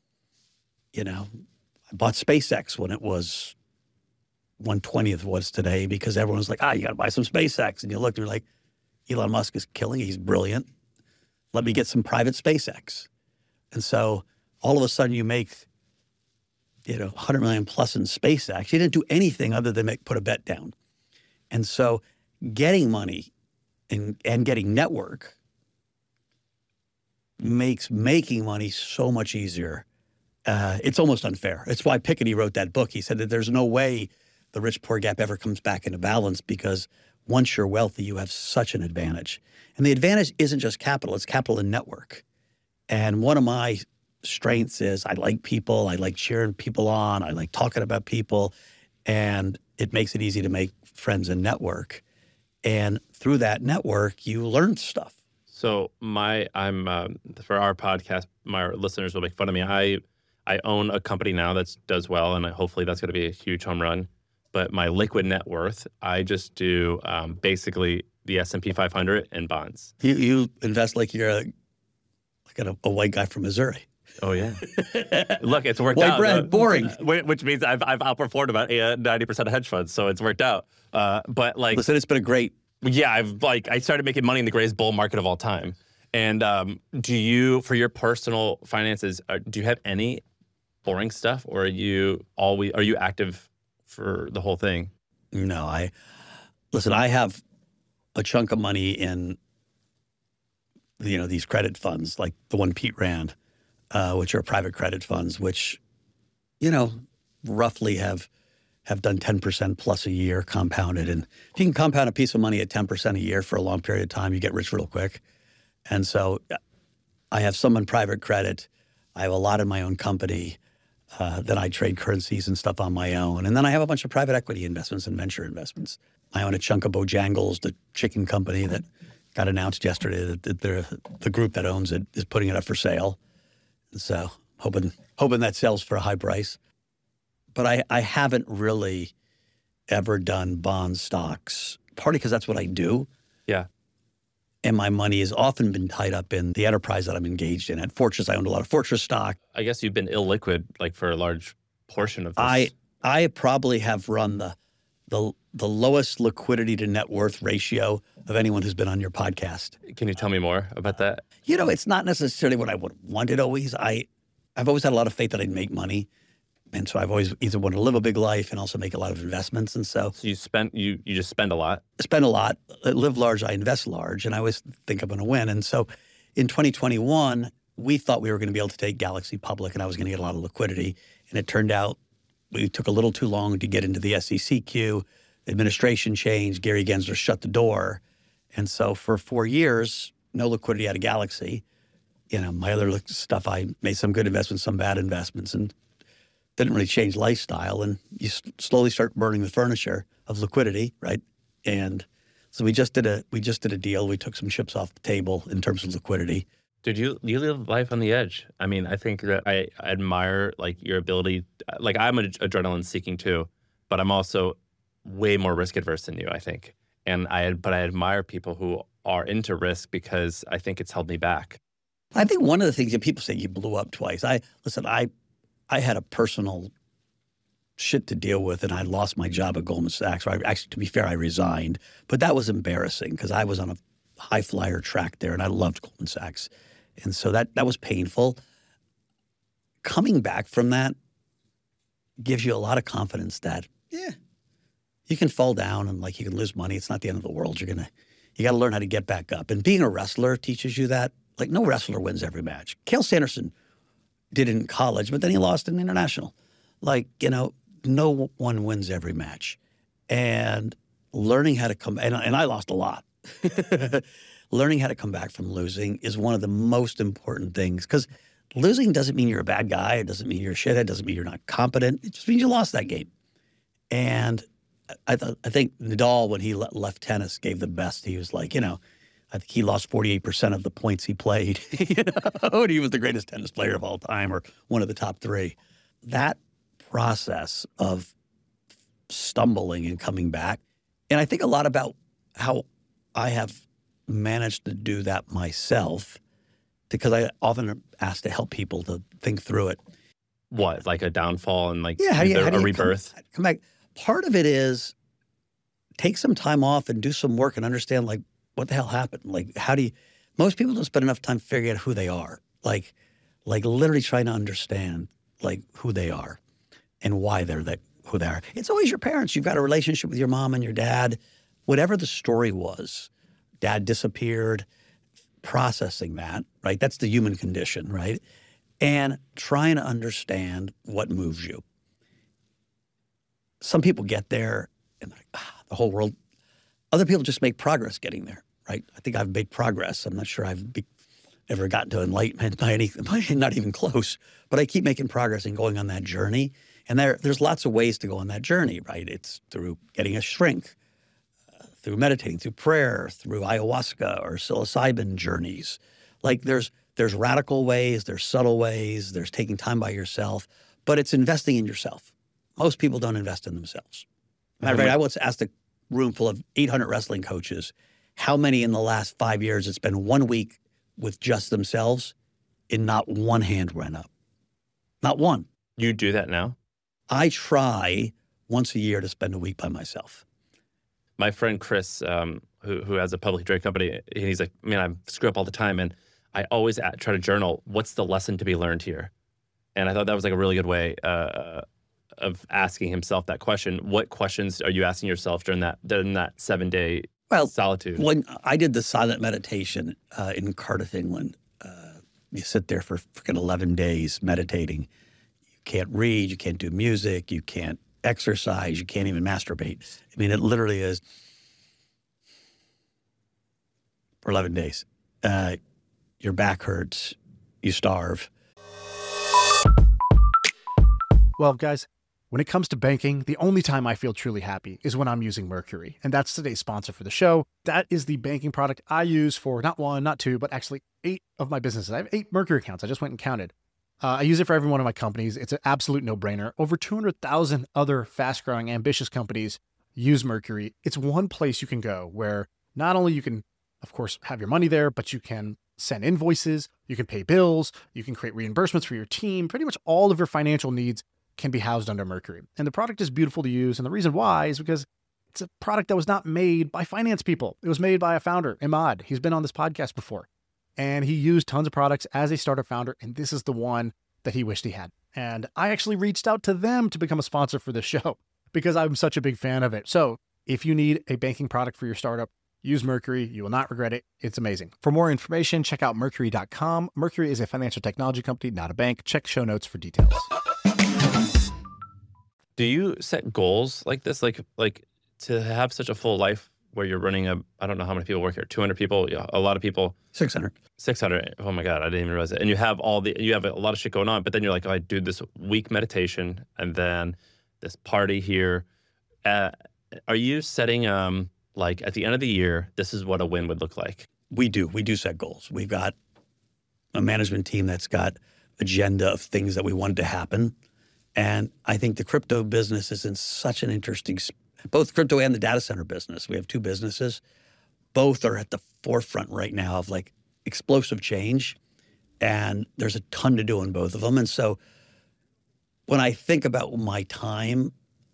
I bought SpaceX when it was 1/20th of what it's today because everyone was like, you got to buy some SpaceX. And you look and you're like, Elon Musk is killing. He's brilliant. Let me get some private SpaceX. And so all of a sudden you make, 100 million plus in SpaceX. You didn't do anything other than put a bet down. And so getting money and getting network makes making money so much easier. It's almost unfair. It's why Piketty wrote that book. He said that there's no way the rich-poor gap ever comes back into balance because once you're wealthy, you have such an advantage. And the advantage isn't just capital. It's capital and network. And one of my strengths is I like people. I like cheering people on. I like talking about people. And it makes it easy to make friends and network. And through that network, you learn stuff. So I'm for our podcast, my listeners will make fun of me. I own a company now that does well, and hopefully that's going to be a huge home run. But my liquid net worth, I just do basically the S&P 500 and bonds. You invest like you're a white guy from Missouri. Oh, yeah. Look, it's worked White out. bread, boring. Which means I've outperformed about 90% of hedge funds, so it's worked out. But like, listen, it's been a great. Yeah, I started making money in the greatest bull market of all time. And do you, for your personal finances, do you have any boring stuff, or are you active for the whole thing? No, I have a chunk of money in, these credit funds, like the one Pete ran, which are private credit funds, which, roughly have done 10% plus a year compounded. And if you can compound a piece of money at 10% a year for a long period of time, you get rich real quick. And so I have some in private credit. I have a lot in my own company. Then I trade currencies and stuff on my own. And then I have a bunch of private equity investments and venture investments. I own a chunk of Bojangles, the chicken company that got announced yesterday that the group that owns it is putting it up for sale. And so hoping that sells for a high price. But I haven't really ever done bond stocks, partly because that's what I do. Yeah. And my money has often been tied up in the enterprise that I'm engaged in. At Fortress, I owned a lot of Fortress stock. I guess you've been illiquid like for a large portion of this. I probably have run the lowest liquidity to net worth ratio of anyone who's been on your podcast. Can you tell me more about that? It's not necessarily what I would have wanted always. I've always had a lot of faith that I'd make money. And so I've always either wanted to live a big life and also make a lot of investments. And so you just spend a lot? Spend a lot. I live large, I invest large, and I always think I'm going to win. And so in 2021, we thought we were going to be able to take Galaxy public and I was going to get a lot of liquidity. And it turned out we took a little too long to get into the SEC queue. Administration changed. Gary Gensler shut the door. And so for 4 years, no liquidity out of Galaxy. My other stuff, I made some good investments, some bad investments, and didn't really change lifestyle. And you slowly start burning the furniture of liquidity, right? And so we just did a deal. We took some chips off the table in terms of liquidity. Dude, you live life on the edge. I mean, I think that I admire like your ability. Like I'm an adrenaline seeking too, but I'm also way more risk adverse than you, I think. But I admire people who are into risk because I think it's held me back. I think one of the things that people say you blew up twice. I had a personal shit to deal with, and I lost my job at Goldman Sachs. Actually, to be fair, I resigned. But that was embarrassing because I was on a high flyer track there, and I loved Goldman Sachs. And so that was painful. Coming back from that gives you a lot of confidence that, you can fall down and like you can lose money. It's not the end of the world. You got to learn how to get back up. And being a wrestler teaches you that. Like no wrestler wins every match. Cael Sanderson did in college, but then he lost in international. Like, no one wins every match. And learning how to come, and I lost a lot. Learning how to come back from losing is one of the most important things because losing doesn't mean you're a bad guy. It doesn't mean you're a shithead. It doesn't mean you're not competent. It just means you lost that game. And I think Nadal, when he left tennis, gave the best. He was like, I think he lost 48% of the points he played. And he was the greatest tennis player of all time or one of the top three. That process of stumbling and coming back, and I think a lot about how I have managed to do that myself because I often am asked to help people to think through it. What, like a downfall and like how do you a rebirth? Come back. Part of it is take some time off and do some work and understand like what the hell happened? Like, most people don't spend enough time figuring out who they are. Like literally trying to understand like who they are and why they're who they are. It's always your parents. You've got a relationship with your mom and your dad. Whatever the story was, dad disappeared, processing that, right? That's the human condition, right? And trying to understand what moves you. Some people get there and they're like, the whole world. Other people just make progress getting there, right? I think I've made progress. I'm not sure I've ever gotten to enlightenment by anything, not even close. But I keep making progress and going on that journey. And there's lots of ways to go on that journey, right? It's through getting a shrink, through meditating, through prayer, through ayahuasca or psilocybin journeys. Like there's radical ways, there's subtle ways, there's taking time by yourself, but it's investing in yourself. Most people don't invest in themselves. Matter of fact, I once asked a room full of 800 wrestling coaches, how many in the last 5 years it's been 1 week with just themselves, and not one hand went up. Not one. You do that now? I try once a year to spend a week by myself. My friend Chris, who has a publicly traded company, he's like, man, I screw up all the time. And I always try to journal, what's the lesson to be learned here? And I thought that was like a really good way of asking himself that question. What questions are you asking yourself during that 7-day solitude? When I did the silent meditation in Cardiff, England, you sit there for freaking 11 days meditating. You can't read, you can't do music, you can't exercise, you can't even masturbate. I mean, it literally is for 11 days. Your back hurts, you starve. Well, guys, when it comes to banking, the only time I feel truly happy is when I'm using Mercury. And that's today's sponsor for the show. That is the banking product I use for not 1, not 2, but actually 8 of my businesses. I have 8 Mercury accounts. I just went and counted. I use it for every one of my companies. It's an absolute no-brainer. Over 200,000 other fast-growing, ambitious companies use Mercury. It's one place you can go where not only you can, of course, have your money there, but you can send invoices, you can pay bills, you can create reimbursements for your team. Pretty much all of your financial needs can be housed under Mercury. And the product is beautiful to use. And the reason why is because it's a product that was not made by finance people. It was made by a founder, Imad. He's been on this podcast before. And he used tons of products as a startup founder. And this is the one that he wished he had. And I actually reached out to them to become a sponsor for this show because I'm such a big fan of it. So if you need a banking product for your startup, use Mercury. You will not regret it. It's amazing. For more information, check out Mercury.com. Mercury is a financial technology company, not a bank. Check show notes for details. Do you set goals like this? Like to have such a full life where you're running I don't know how many people work here, 200 people, a lot of people. 600. 600. Oh my God, I didn't even realize it. And you have a lot of shit going on, but then you're like, oh, I do this week meditation and then this party here. Are you setting, like at the end of the year, this is what a win would look like? We do set goals. We've got a management team that's got agenda of things that we wanted to happen. And I think the crypto business is in such an interesting, both crypto and the data center business. We have 2 businesses. Both are at the forefront right now of like explosive change. And there's a ton to do in both of them. And so when I think about my time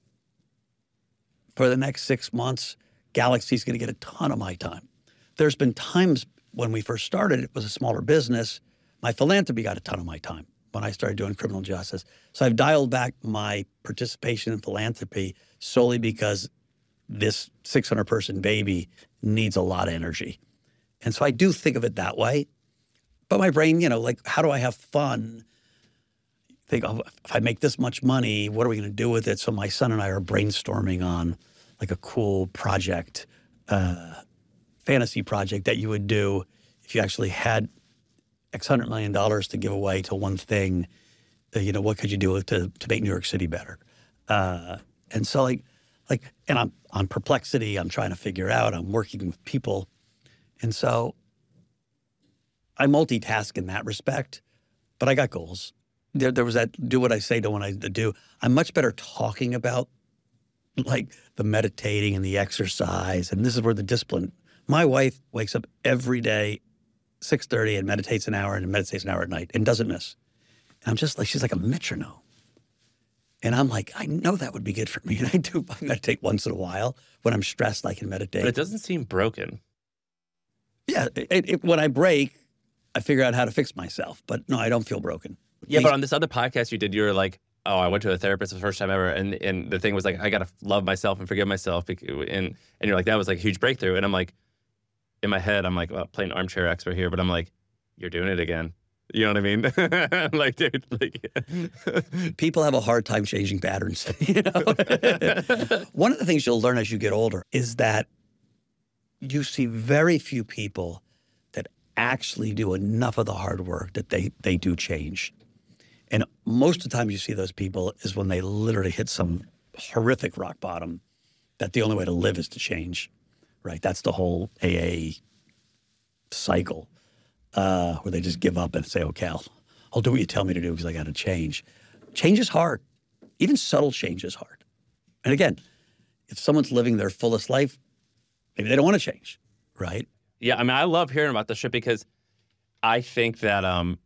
for the next 6 months, Galaxy's going to get a ton of my time. There's been times when we first started, it was a smaller business. My philanthropy got a ton of my time when I started doing criminal justice. So I've dialed back my participation in philanthropy solely because this 600-person baby needs a lot of energy. And so I do think of it that way. But my brain, like, how do I have fun? Think, oh, if I make this much money, what are we going to do with it? So my son and I are brainstorming on like a cool project, fantasy project that you would do if you actually had X $100 million to give away to one thing. What could you do to make New York City better? And so and I'm on Perplexity. I'm trying to figure out. I'm working with people, and so I multitask in that respect. But I got goals. There was that do what I say, do what I do. I'm much better talking about like the meditating and the exercise, and this is where the discipline. My wife wakes up every day, 6:30, and meditates an hour, and meditates an hour at night, and doesn't miss. And I'm just like, she's like a metronome. And I'm like, I know that would be good for me. And I meditate once in a while. When I'm stressed, I can meditate. But it doesn't seem broken. Yeah, when I break, I figure out how to fix myself. But no, I don't feel broken. Yeah, but on this other podcast you did, you were like, oh, I went to a therapist the first time ever. And the thing was like, I got to love myself and forgive myself. And you're like, that was like a huge breakthrough. And I'm like, in my head, I'm like, well, playing armchair expert here. But I'm like, you're doing it again. You know what I mean? I'm like, dude, like. People have a hard time changing patterns. You know? One of the things you'll learn as you get older is that you see very few people that actually do enough of the hard work that they do change. And most of the time you see those people is when they literally hit some horrific rock bottom that the only way to live is to change, right? That's the whole AA cycle where they just give up and say, okay, I'll do what you tell me to do because I got to change. Change is hard. Even subtle change is hard. And again, if someone's living their fullest life, maybe they don't want to change, right? Yeah, I mean, I love hearing about this shit because I think that,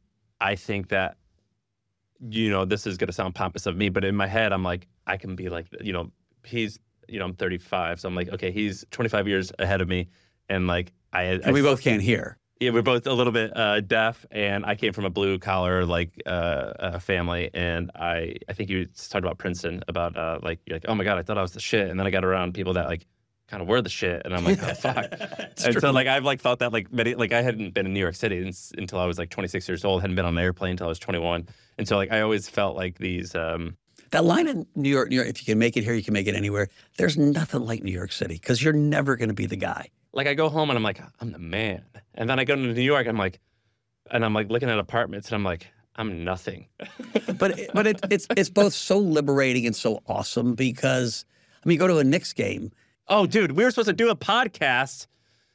you know, this is going to sound pompous of me, but in my head, I'm like, I can be like, you know, he's, you know, I'm 35. So I'm like, okay, he's 25 years ahead of me. And like, and we both can't hear. Yeah, we're both a little bit deaf. And I came from a blue collar, like, family. And I think you talked about Princeton, about like, you're like, oh my God, I thought I was the shit. And then I got around people that like, kind of were the shit, and I'm like, oh fuck. And so like I've like felt that like I hadn't been in New York City until I was like 26 years old, hadn't been on an airplane until I was 21, and so like I always felt like these. That line in New York, if you can make it here, you can make it anywhere. There's nothing like New York City because you're never going to be the guy. Like I go home and I'm like, I'm the man, and then I go to New York, I'm like looking at apartments and I'm like, I'm nothing. but it's both so liberating and so awesome because I mean, you go to a Knicks game. Oh, dude, we were supposed to do a podcast,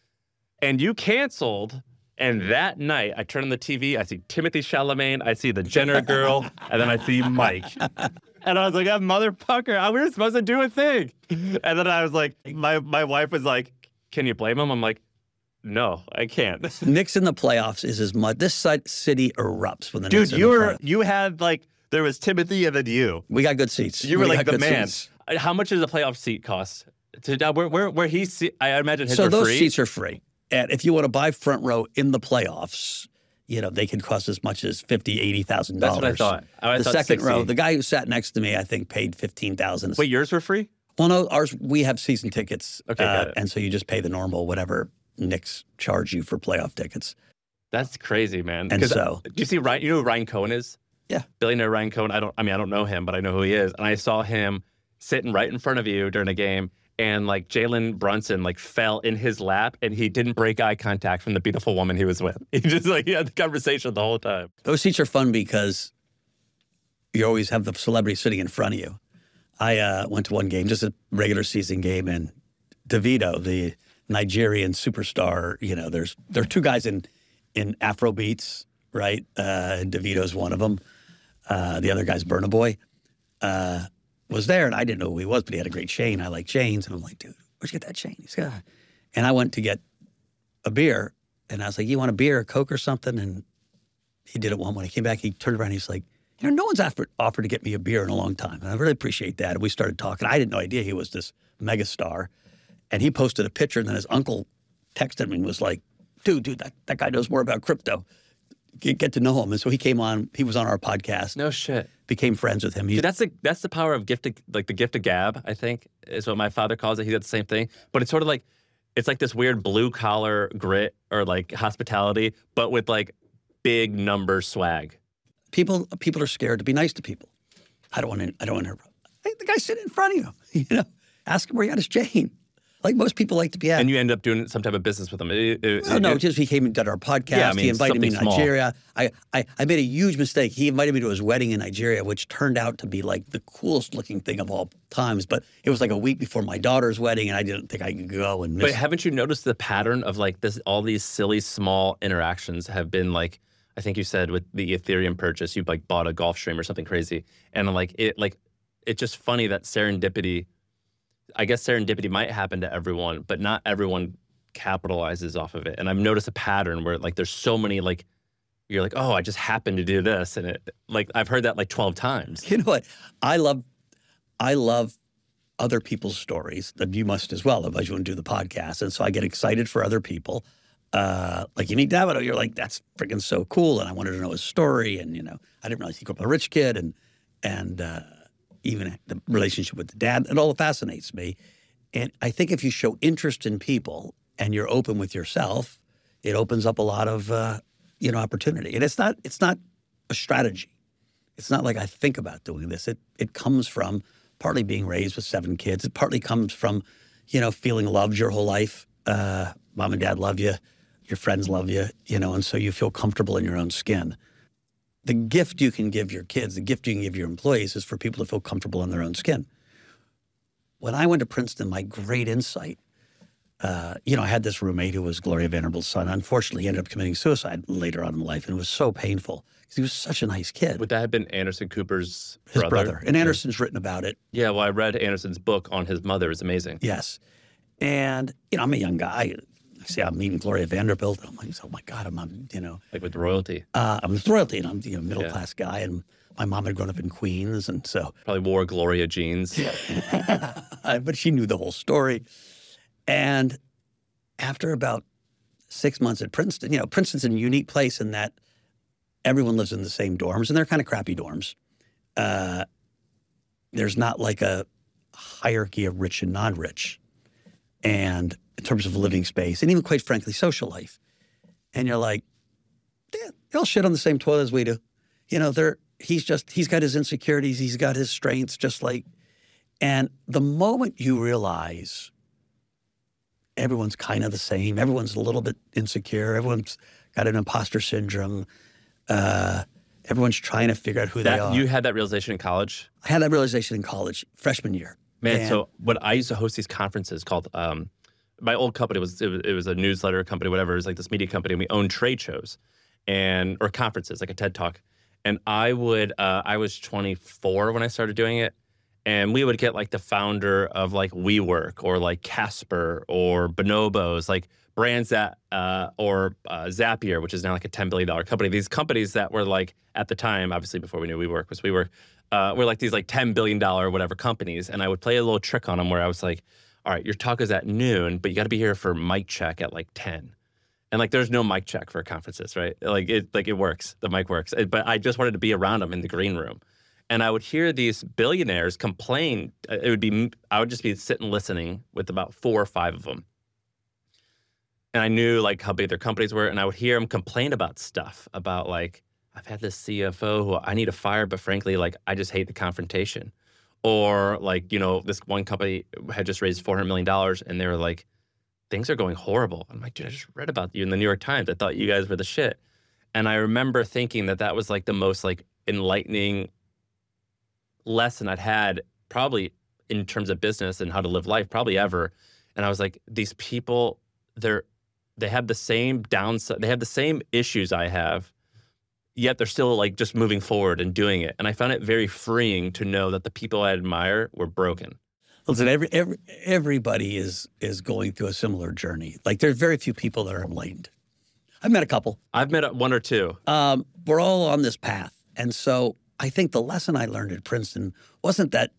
and you canceled. And that night, I turn on the TV, I see Timothy Chalamet, I see the Jenner girl, and then I see Mike. And I was like, that motherfucker, we were supposed to do a thing. And then I was like, my wife was like, can you blame him? I'm like, no, I can't. Knicks in the playoffs is as much. This city erupts when the Knicks in the playoffs. Dude, you had like, there was Timothy and then you. We got good seats. You were like the man. Seats. How much does a playoff seat cost? Where he's, I imagine his are free. So those seats are free. And if you want to buy front row in the playoffs, you know, they can cost as much as $50,000, $80,000. That's what I thought. The second row, the guy who sat next to me, I think paid $15,000. Wait, yours were free? Well, no, ours, we have season tickets. Okay, got it. And so you just pay the normal, whatever Knicks charge you for playoff tickets. That's crazy, man. And so. Do you see Ryan, you know who Ryan Cohen is? Yeah. Billionaire Ryan Cohen. I don't know him, but I know who he is. And I saw him sitting right in front of you during a game. And like Jalen Brunson like fell in his lap and he didn't break eye contact from the beautiful woman he was with. He just like, he had the conversation the whole time. Those seats are fun because you always have the celebrity sitting in front of you. I went to one game, just a regular season game, and Davido, the Nigerian superstar, you know, there are two guys in Afro beats, right? And Davido's one of them. The other guy's Burna Boy. Was there, and I didn't know who he was, but he had a great chain. I like chains, and I'm like, dude, where'd you get that chain? He's got, and I went to get a beer, and I was like, you want a beer, a Coke or something? And he did it one. When he came back, he turned around, he's like, you know, no one's offered to get me a beer in a long time, and I really appreciate that. And we started talking. I had no idea he was this megastar, and he posted a picture, and then his uncle texted me and was like, dude, that guy knows more about crypto. Get to know him. And so he came on. He was on our podcast. No shit. Became friends with him. Dude, that's the power of the gift of gab, I think, is what my father calls it. He did the same thing. But it's sort of like, it's like this weird blue collar grit or like hospitality, but with like big number swag. People are scared to be nice to people. I don't want to. Hey, the guy's sitting in front of you. You know, ask him where he got his chain. Like most people like to be at. And you end up doing some type of business with him. No, just he came and did our podcast. Yeah, I mean, he invited me to Nigeria. I made a huge mistake. He invited me to his wedding in Nigeria, which turned out to be like the coolest looking thing of all times. But it was like a week before my daughter's wedding, and I didn't think I could go and miss. But haven't you noticed the pattern of like this? All these silly small interactions have been like, I think you said with the Ethereum purchase, you like bought a Gulfstream or something crazy, and it's just funny that serendipity. I guess serendipity might happen to everyone, but not everyone capitalizes off of it. And I've noticed a pattern where like there's so many like, you're like, oh, I just happened to do this. And it like, I've heard that like 12 times. You know what? I love other people's stories. You must as well, otherwise you wouldn't do the podcast. And so I get excited for other people. Like you meet Davido, you're like, that's freaking so cool. And I wanted to know his story. And, I didn't realize he grew up a rich kid and even the relationship with the dad. It all fascinates me. And I think if you show interest in people and you're open with yourself, it opens up a lot of, opportunity. And it's not a strategy. It's not like I think about doing this. It comes from partly being raised with 7 kids. It partly comes from, feeling loved your whole life. Mom and dad love you. Your friends love you, and so you feel comfortable in your own skin. The gift you can give your kids, the gift you can give your employees is for people to feel comfortable in their own skin. When I went to Princeton, my great insight, I had this roommate who was Gloria Vanderbilt's son. Unfortunately, he ended up committing suicide later on in life, and it was so painful because he was such a nice kid. Would that have been Anderson Cooper's His brother. And Anderson's written about it. Yeah, well, I read Anderson's book on his mother. It's amazing. Yes. And, I'm a young guy. I see I'm meeting Gloria Vanderbilt. And I'm like, oh, my God, I'm Like with royalty. I'm with royalty, and I'm a middle-class guy, and my mom had grown up in Queens, and so. Probably wore Gloria jeans. But she knew the whole story. And after about 6 months at Princeton, Princeton's a unique place in that everyone lives in the same dorms, and they're kind of crappy dorms. There's not like a hierarchy of rich and non-rich. And in terms of living space, and even quite frankly, social life. And you're like, yeah, they'll shit on the same toilet as we do. He's got his insecurities, he's got his strengths, just like, and the moment you realize everyone's kind of the same, everyone's a little bit insecure, everyone's got an imposter syndrome, everyone's trying to figure out who they are. You had that realization in college? I had that realization in college, freshman year. Man, so when I used to host these conferences called, my old company was a newsletter company, whatever. It was like this media company, and we owned trade shows or conferences, like a TED Talk. And I was 24 when I started doing it, and we would get like the founder of like WeWork or like Casper or Bonobos, like brands that, or Zapier, which is now like a $10 billion company. These companies that were like, at the time, obviously before we knew WeWork was WeWork, were like these like $10 billion whatever companies. And I would play a little trick on them where I was like, all right, your talk is at noon, but you got to be here for mic check at like 10. And like, there's no mic check for conferences, right? It works. The mic works. But I just wanted to be around them in the green room. And I would hear these billionaires complain. I would just be sitting listening with about 4 or 5 of them. And I knew like how big their companies were. And I would hear them complain about stuff about like, I've had this CFO who I need to fire, but frankly, like, I just hate the confrontation. Or like, this one company had just raised $400 million and they were like, things are going horrible. I'm like, dude, I just read about you in the New York Times. I thought you guys were the shit. And I remember thinking that was like the most like enlightening lesson I'd had probably in terms of business and how to live life probably ever. And I was like, these people, they have the same downside. They have the same issues I have, yet they're still like just moving forward and doing it. And I found it very freeing to know that the people I admire were broken. Listen, everybody is going through a similar journey. Like there's very few people that are enlightened. I've met a couple. I've met 1 or 2. We're all on this path. And so I think the lesson I learned at Princeton wasn't that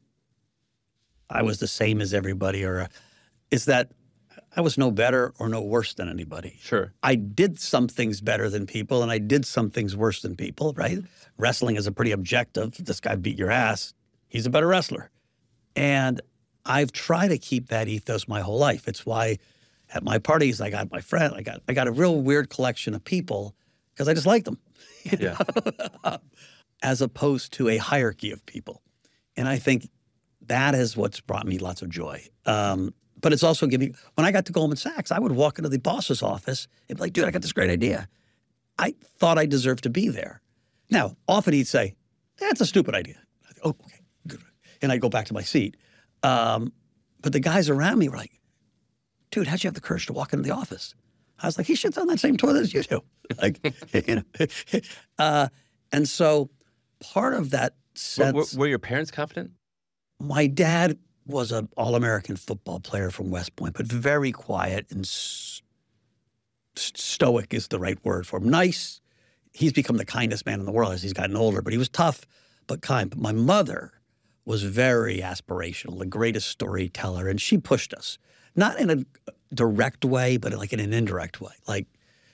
I was the same as everybody, is that I was no better or no worse than anybody. Sure. I did some things better than people, and I did some things worse than people, right? Wrestling is a pretty objective. This guy beat your ass. He's a better wrestler. And I've tried to keep that ethos my whole life. It's why at my parties, I got my friend, I got a real weird collection of people because I just like them. Yeah. As opposed to a hierarchy of people. And I think that is what's brought me lots of joy. But it's also when I got to Goldman Sachs, I would walk into the boss's office and be like, dude, I got this great idea. I thought I deserved to be there. Now, often he'd say, that's a stupid idea. I'd go, oh, okay, good. And I'd go back to my seat. But the guys around me were like, dude, how'd you have the courage to walk into the office? I was like, he shits on that same toilet as you do. And so part of that sense. Were your parents confident? My dad was an All-American football player from West Point, but very quiet and stoic is the right word for him. Nice. He's become the kindest man in the world as he's gotten older, but he was tough but kind. But my mother was very aspirational, the greatest storyteller, and she pushed us. Not in direct way, but like in an indirect way. Like,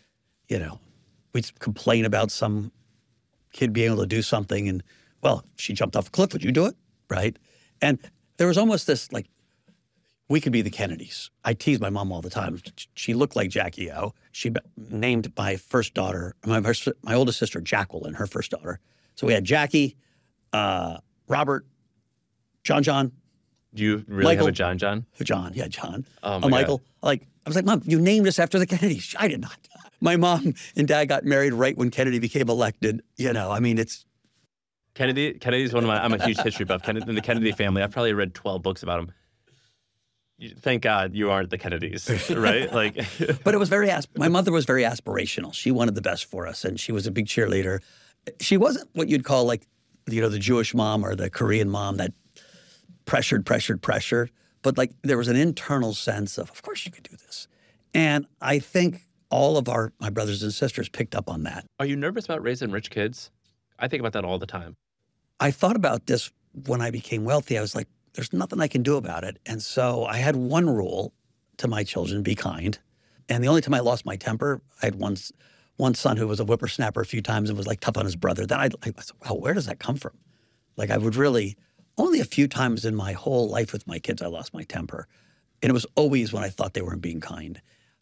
we'd complain about some kid being able to do something and, well, she jumped off a cliff, would you do it? Right? And there was almost this, like, we could be the Kennedys. I tease my mom all the time. She looked like Jackie O. She named my first daughter, my oldest sister, Jacqueline, her first daughter. So we had Jackie, Robert, John. Do you really Michael, have a John? John, yeah, John. Oh, my Michael. God. I was like, Mom, you named us after the Kennedys. I did not. My mom and Dad got married right when Kennedy became elected. It's... Kennedy's one of my, I'm a huge history buff. In the Kennedy family, I've probably read 12 books about him. Thank God you aren't the Kennedys, right? But it was my mother was very aspirational. She wanted the best for us, and she was a big cheerleader. She wasn't what you'd call like, the Jewish mom or the Korean mom that pressured. But like there was an internal sense of course you could do this. And I think all of my brothers and sisters picked up on that. Are you nervous about raising rich kids? I think about that all the time. I thought about this when I became wealthy. I was like, there's nothing I can do about it. And so I had one rule to my children: be kind. And the only time I lost my temper, I had one son who was a whippersnapper a few times and was like tough on his brother. Then I said, wow, where does that come from? Like I would really, only a few times in my whole life with my kids, I lost my temper. And it was always when I thought they weren't being kind.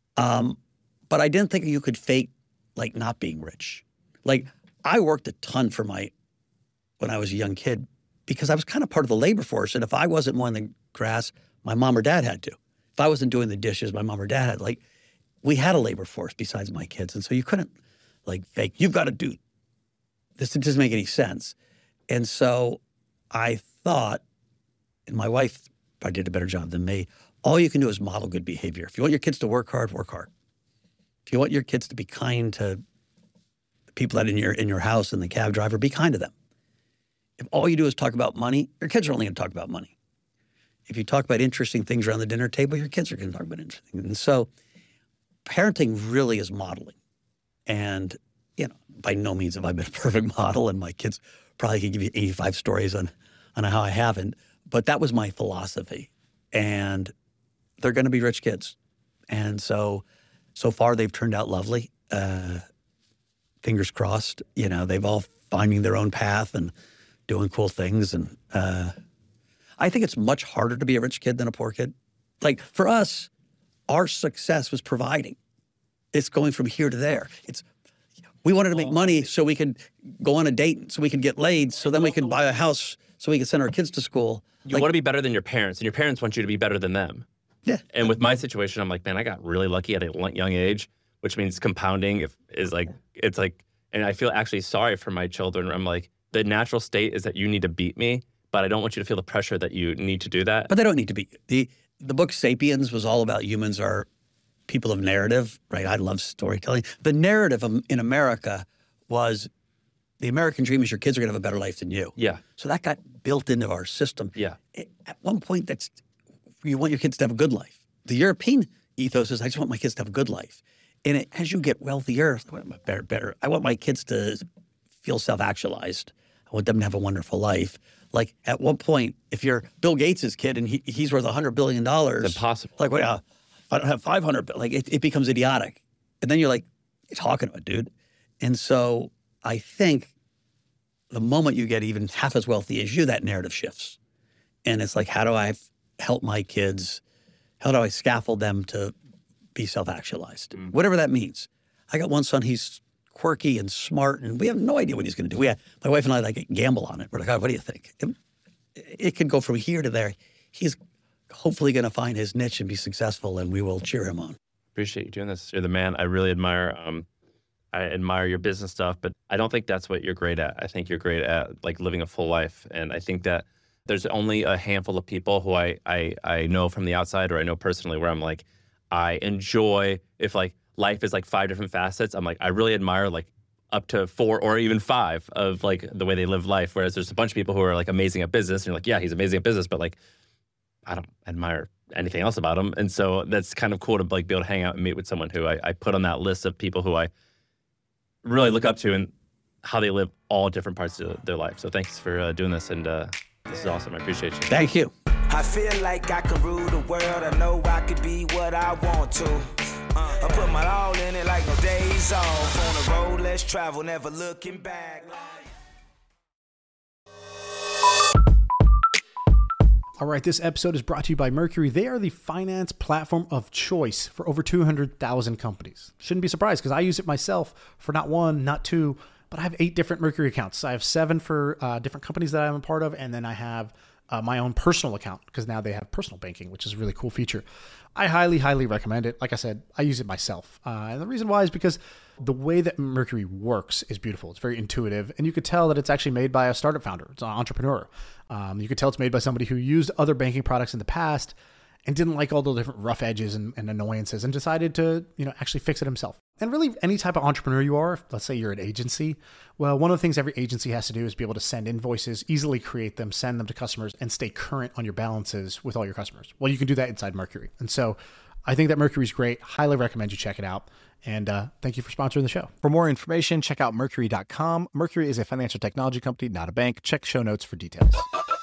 But I didn't think you could fake like not being rich. Like I worked a ton when I was a young kid because I was kind of part of the labor force. And if I wasn't mowing the grass, my mom or dad had to. If I wasn't doing the dishes, my mom or dad had. Like we had a labor force besides my kids. And so you couldn't like fake, you've got to do this. It doesn't make any sense. And so I thought, and my wife probably did a better job than me, all you can do is model good behavior. If you want your kids to work hard, work hard. If you want your kids to be kind to the people that in your house and the cab driver, be kind to them. If all you do is talk about money, your kids are only going to talk about money. If you talk about interesting things around the dinner table, your kids are going to talk about interesting things. And so parenting really is modeling. And, by no means have I been a perfect model, and my kids probably could give you 85 stories on how I haven't. But that was my philosophy. And they're going to be rich kids. And so far they've turned out lovely. Fingers crossed. They've all finding their own path and doing cool things. And I think it's much harder to be a rich kid than a poor kid. Like for us, our success was providing. It's going from here to there. We wanted to make money so we could go on a date, so we could get laid, so then we could buy a house, so we could send our kids to school. You want to be better than your parents, and your parents want you to be better than them. Yeah. And with my situation, I'm like, man, I got really lucky at a young age, which means compounding and I feel actually sorry for my children. I'm like, the natural state is that you need to beat me, but I don't want you to feel the pressure that you need to do that. But they don't need to be. The book Sapiens was all about humans are people of narrative, right? I love storytelling. The narrative in America was the American dream is your kids are going to have a better life than you. Yeah. So that got built into our system. Yeah. At one point, you want your kids to have a good life. The European ethos is I just want my kids to have a good life. And as you get wealthier, better. I want my kids to feel self-actualized. I want them to have a wonderful life. Like at one point, if you're Bill Gates' kid and he's worth $100 billion. It's impossible. Like, wait, I don't have 500, like it becomes idiotic. And then you're like, what are you talking about, dude? And so I think the moment you get even half as wealthy as you, that narrative shifts. And it's like, how do I help my kids? How do I scaffold them to be self-actualized? Whatever that means. I got one son, he's quirky and smart, and we have no idea what he's going to do. My wife and I like gamble on it. We're like, oh, what do you think? It can go from here to there. He's hopefully going to find his niche and be successful, and we will cheer him on. Appreciate you doing this. You're the man. I really admire. I admire your business stuff, but I don't think that's what you're great at. I think you're great at like living a full life, and I think that there's only a handful of people who I know from the outside or I know personally where I'm like, I enjoy if like life is like 5 different facets. I'm like, I really admire like up to 4 or even 5 of like the way they live life. Whereas there's a bunch of people who are like amazing at business and you're like, yeah, he's amazing at business, but like, I don't admire anything else about him. And so that's kind of cool to like be able to hang out and meet with someone who I put on that list of people who I really look up to and how they live all different parts of their life. So thanks for doing this. And this is awesome. I appreciate you. Thank you. I feel like I could rule the world. I know I could be what I want to. I put my all in it like no days off. On the road, let's travel, never looking back. All right, this episode is brought to you by Mercury. They are the finance platform of choice for over 200,000 companies. Shouldn't be surprised because I use it myself for not one, not two, but I have 8 different Mercury accounts. I have 7 for different companies that I'm a part of, and then I have my own personal account because now they have personal banking, which is a really cool feature. I highly, highly recommend it. Like I said, I use it myself. And the reason why is because the way that Mercury works is beautiful. It's very intuitive, and you could tell that it's actually made by a startup founder. It's an entrepreneur. You could tell it's made by somebody who used other banking products in the past and didn't like all the different rough edges and annoyances and decided to, actually fix it himself. And really, any type of entrepreneur you are, let's say you're an agency, well, one of the things every agency has to do is be able to send invoices, easily create them, send them to customers, and stay current on your balances with all your customers. Well, you can do that inside Mercury. And so I think that Mercury's great. Highly recommend you check it out. And thank you for sponsoring the show. For more information, check out Mercury.com. Mercury is a financial technology company, not a bank. Check show notes for details.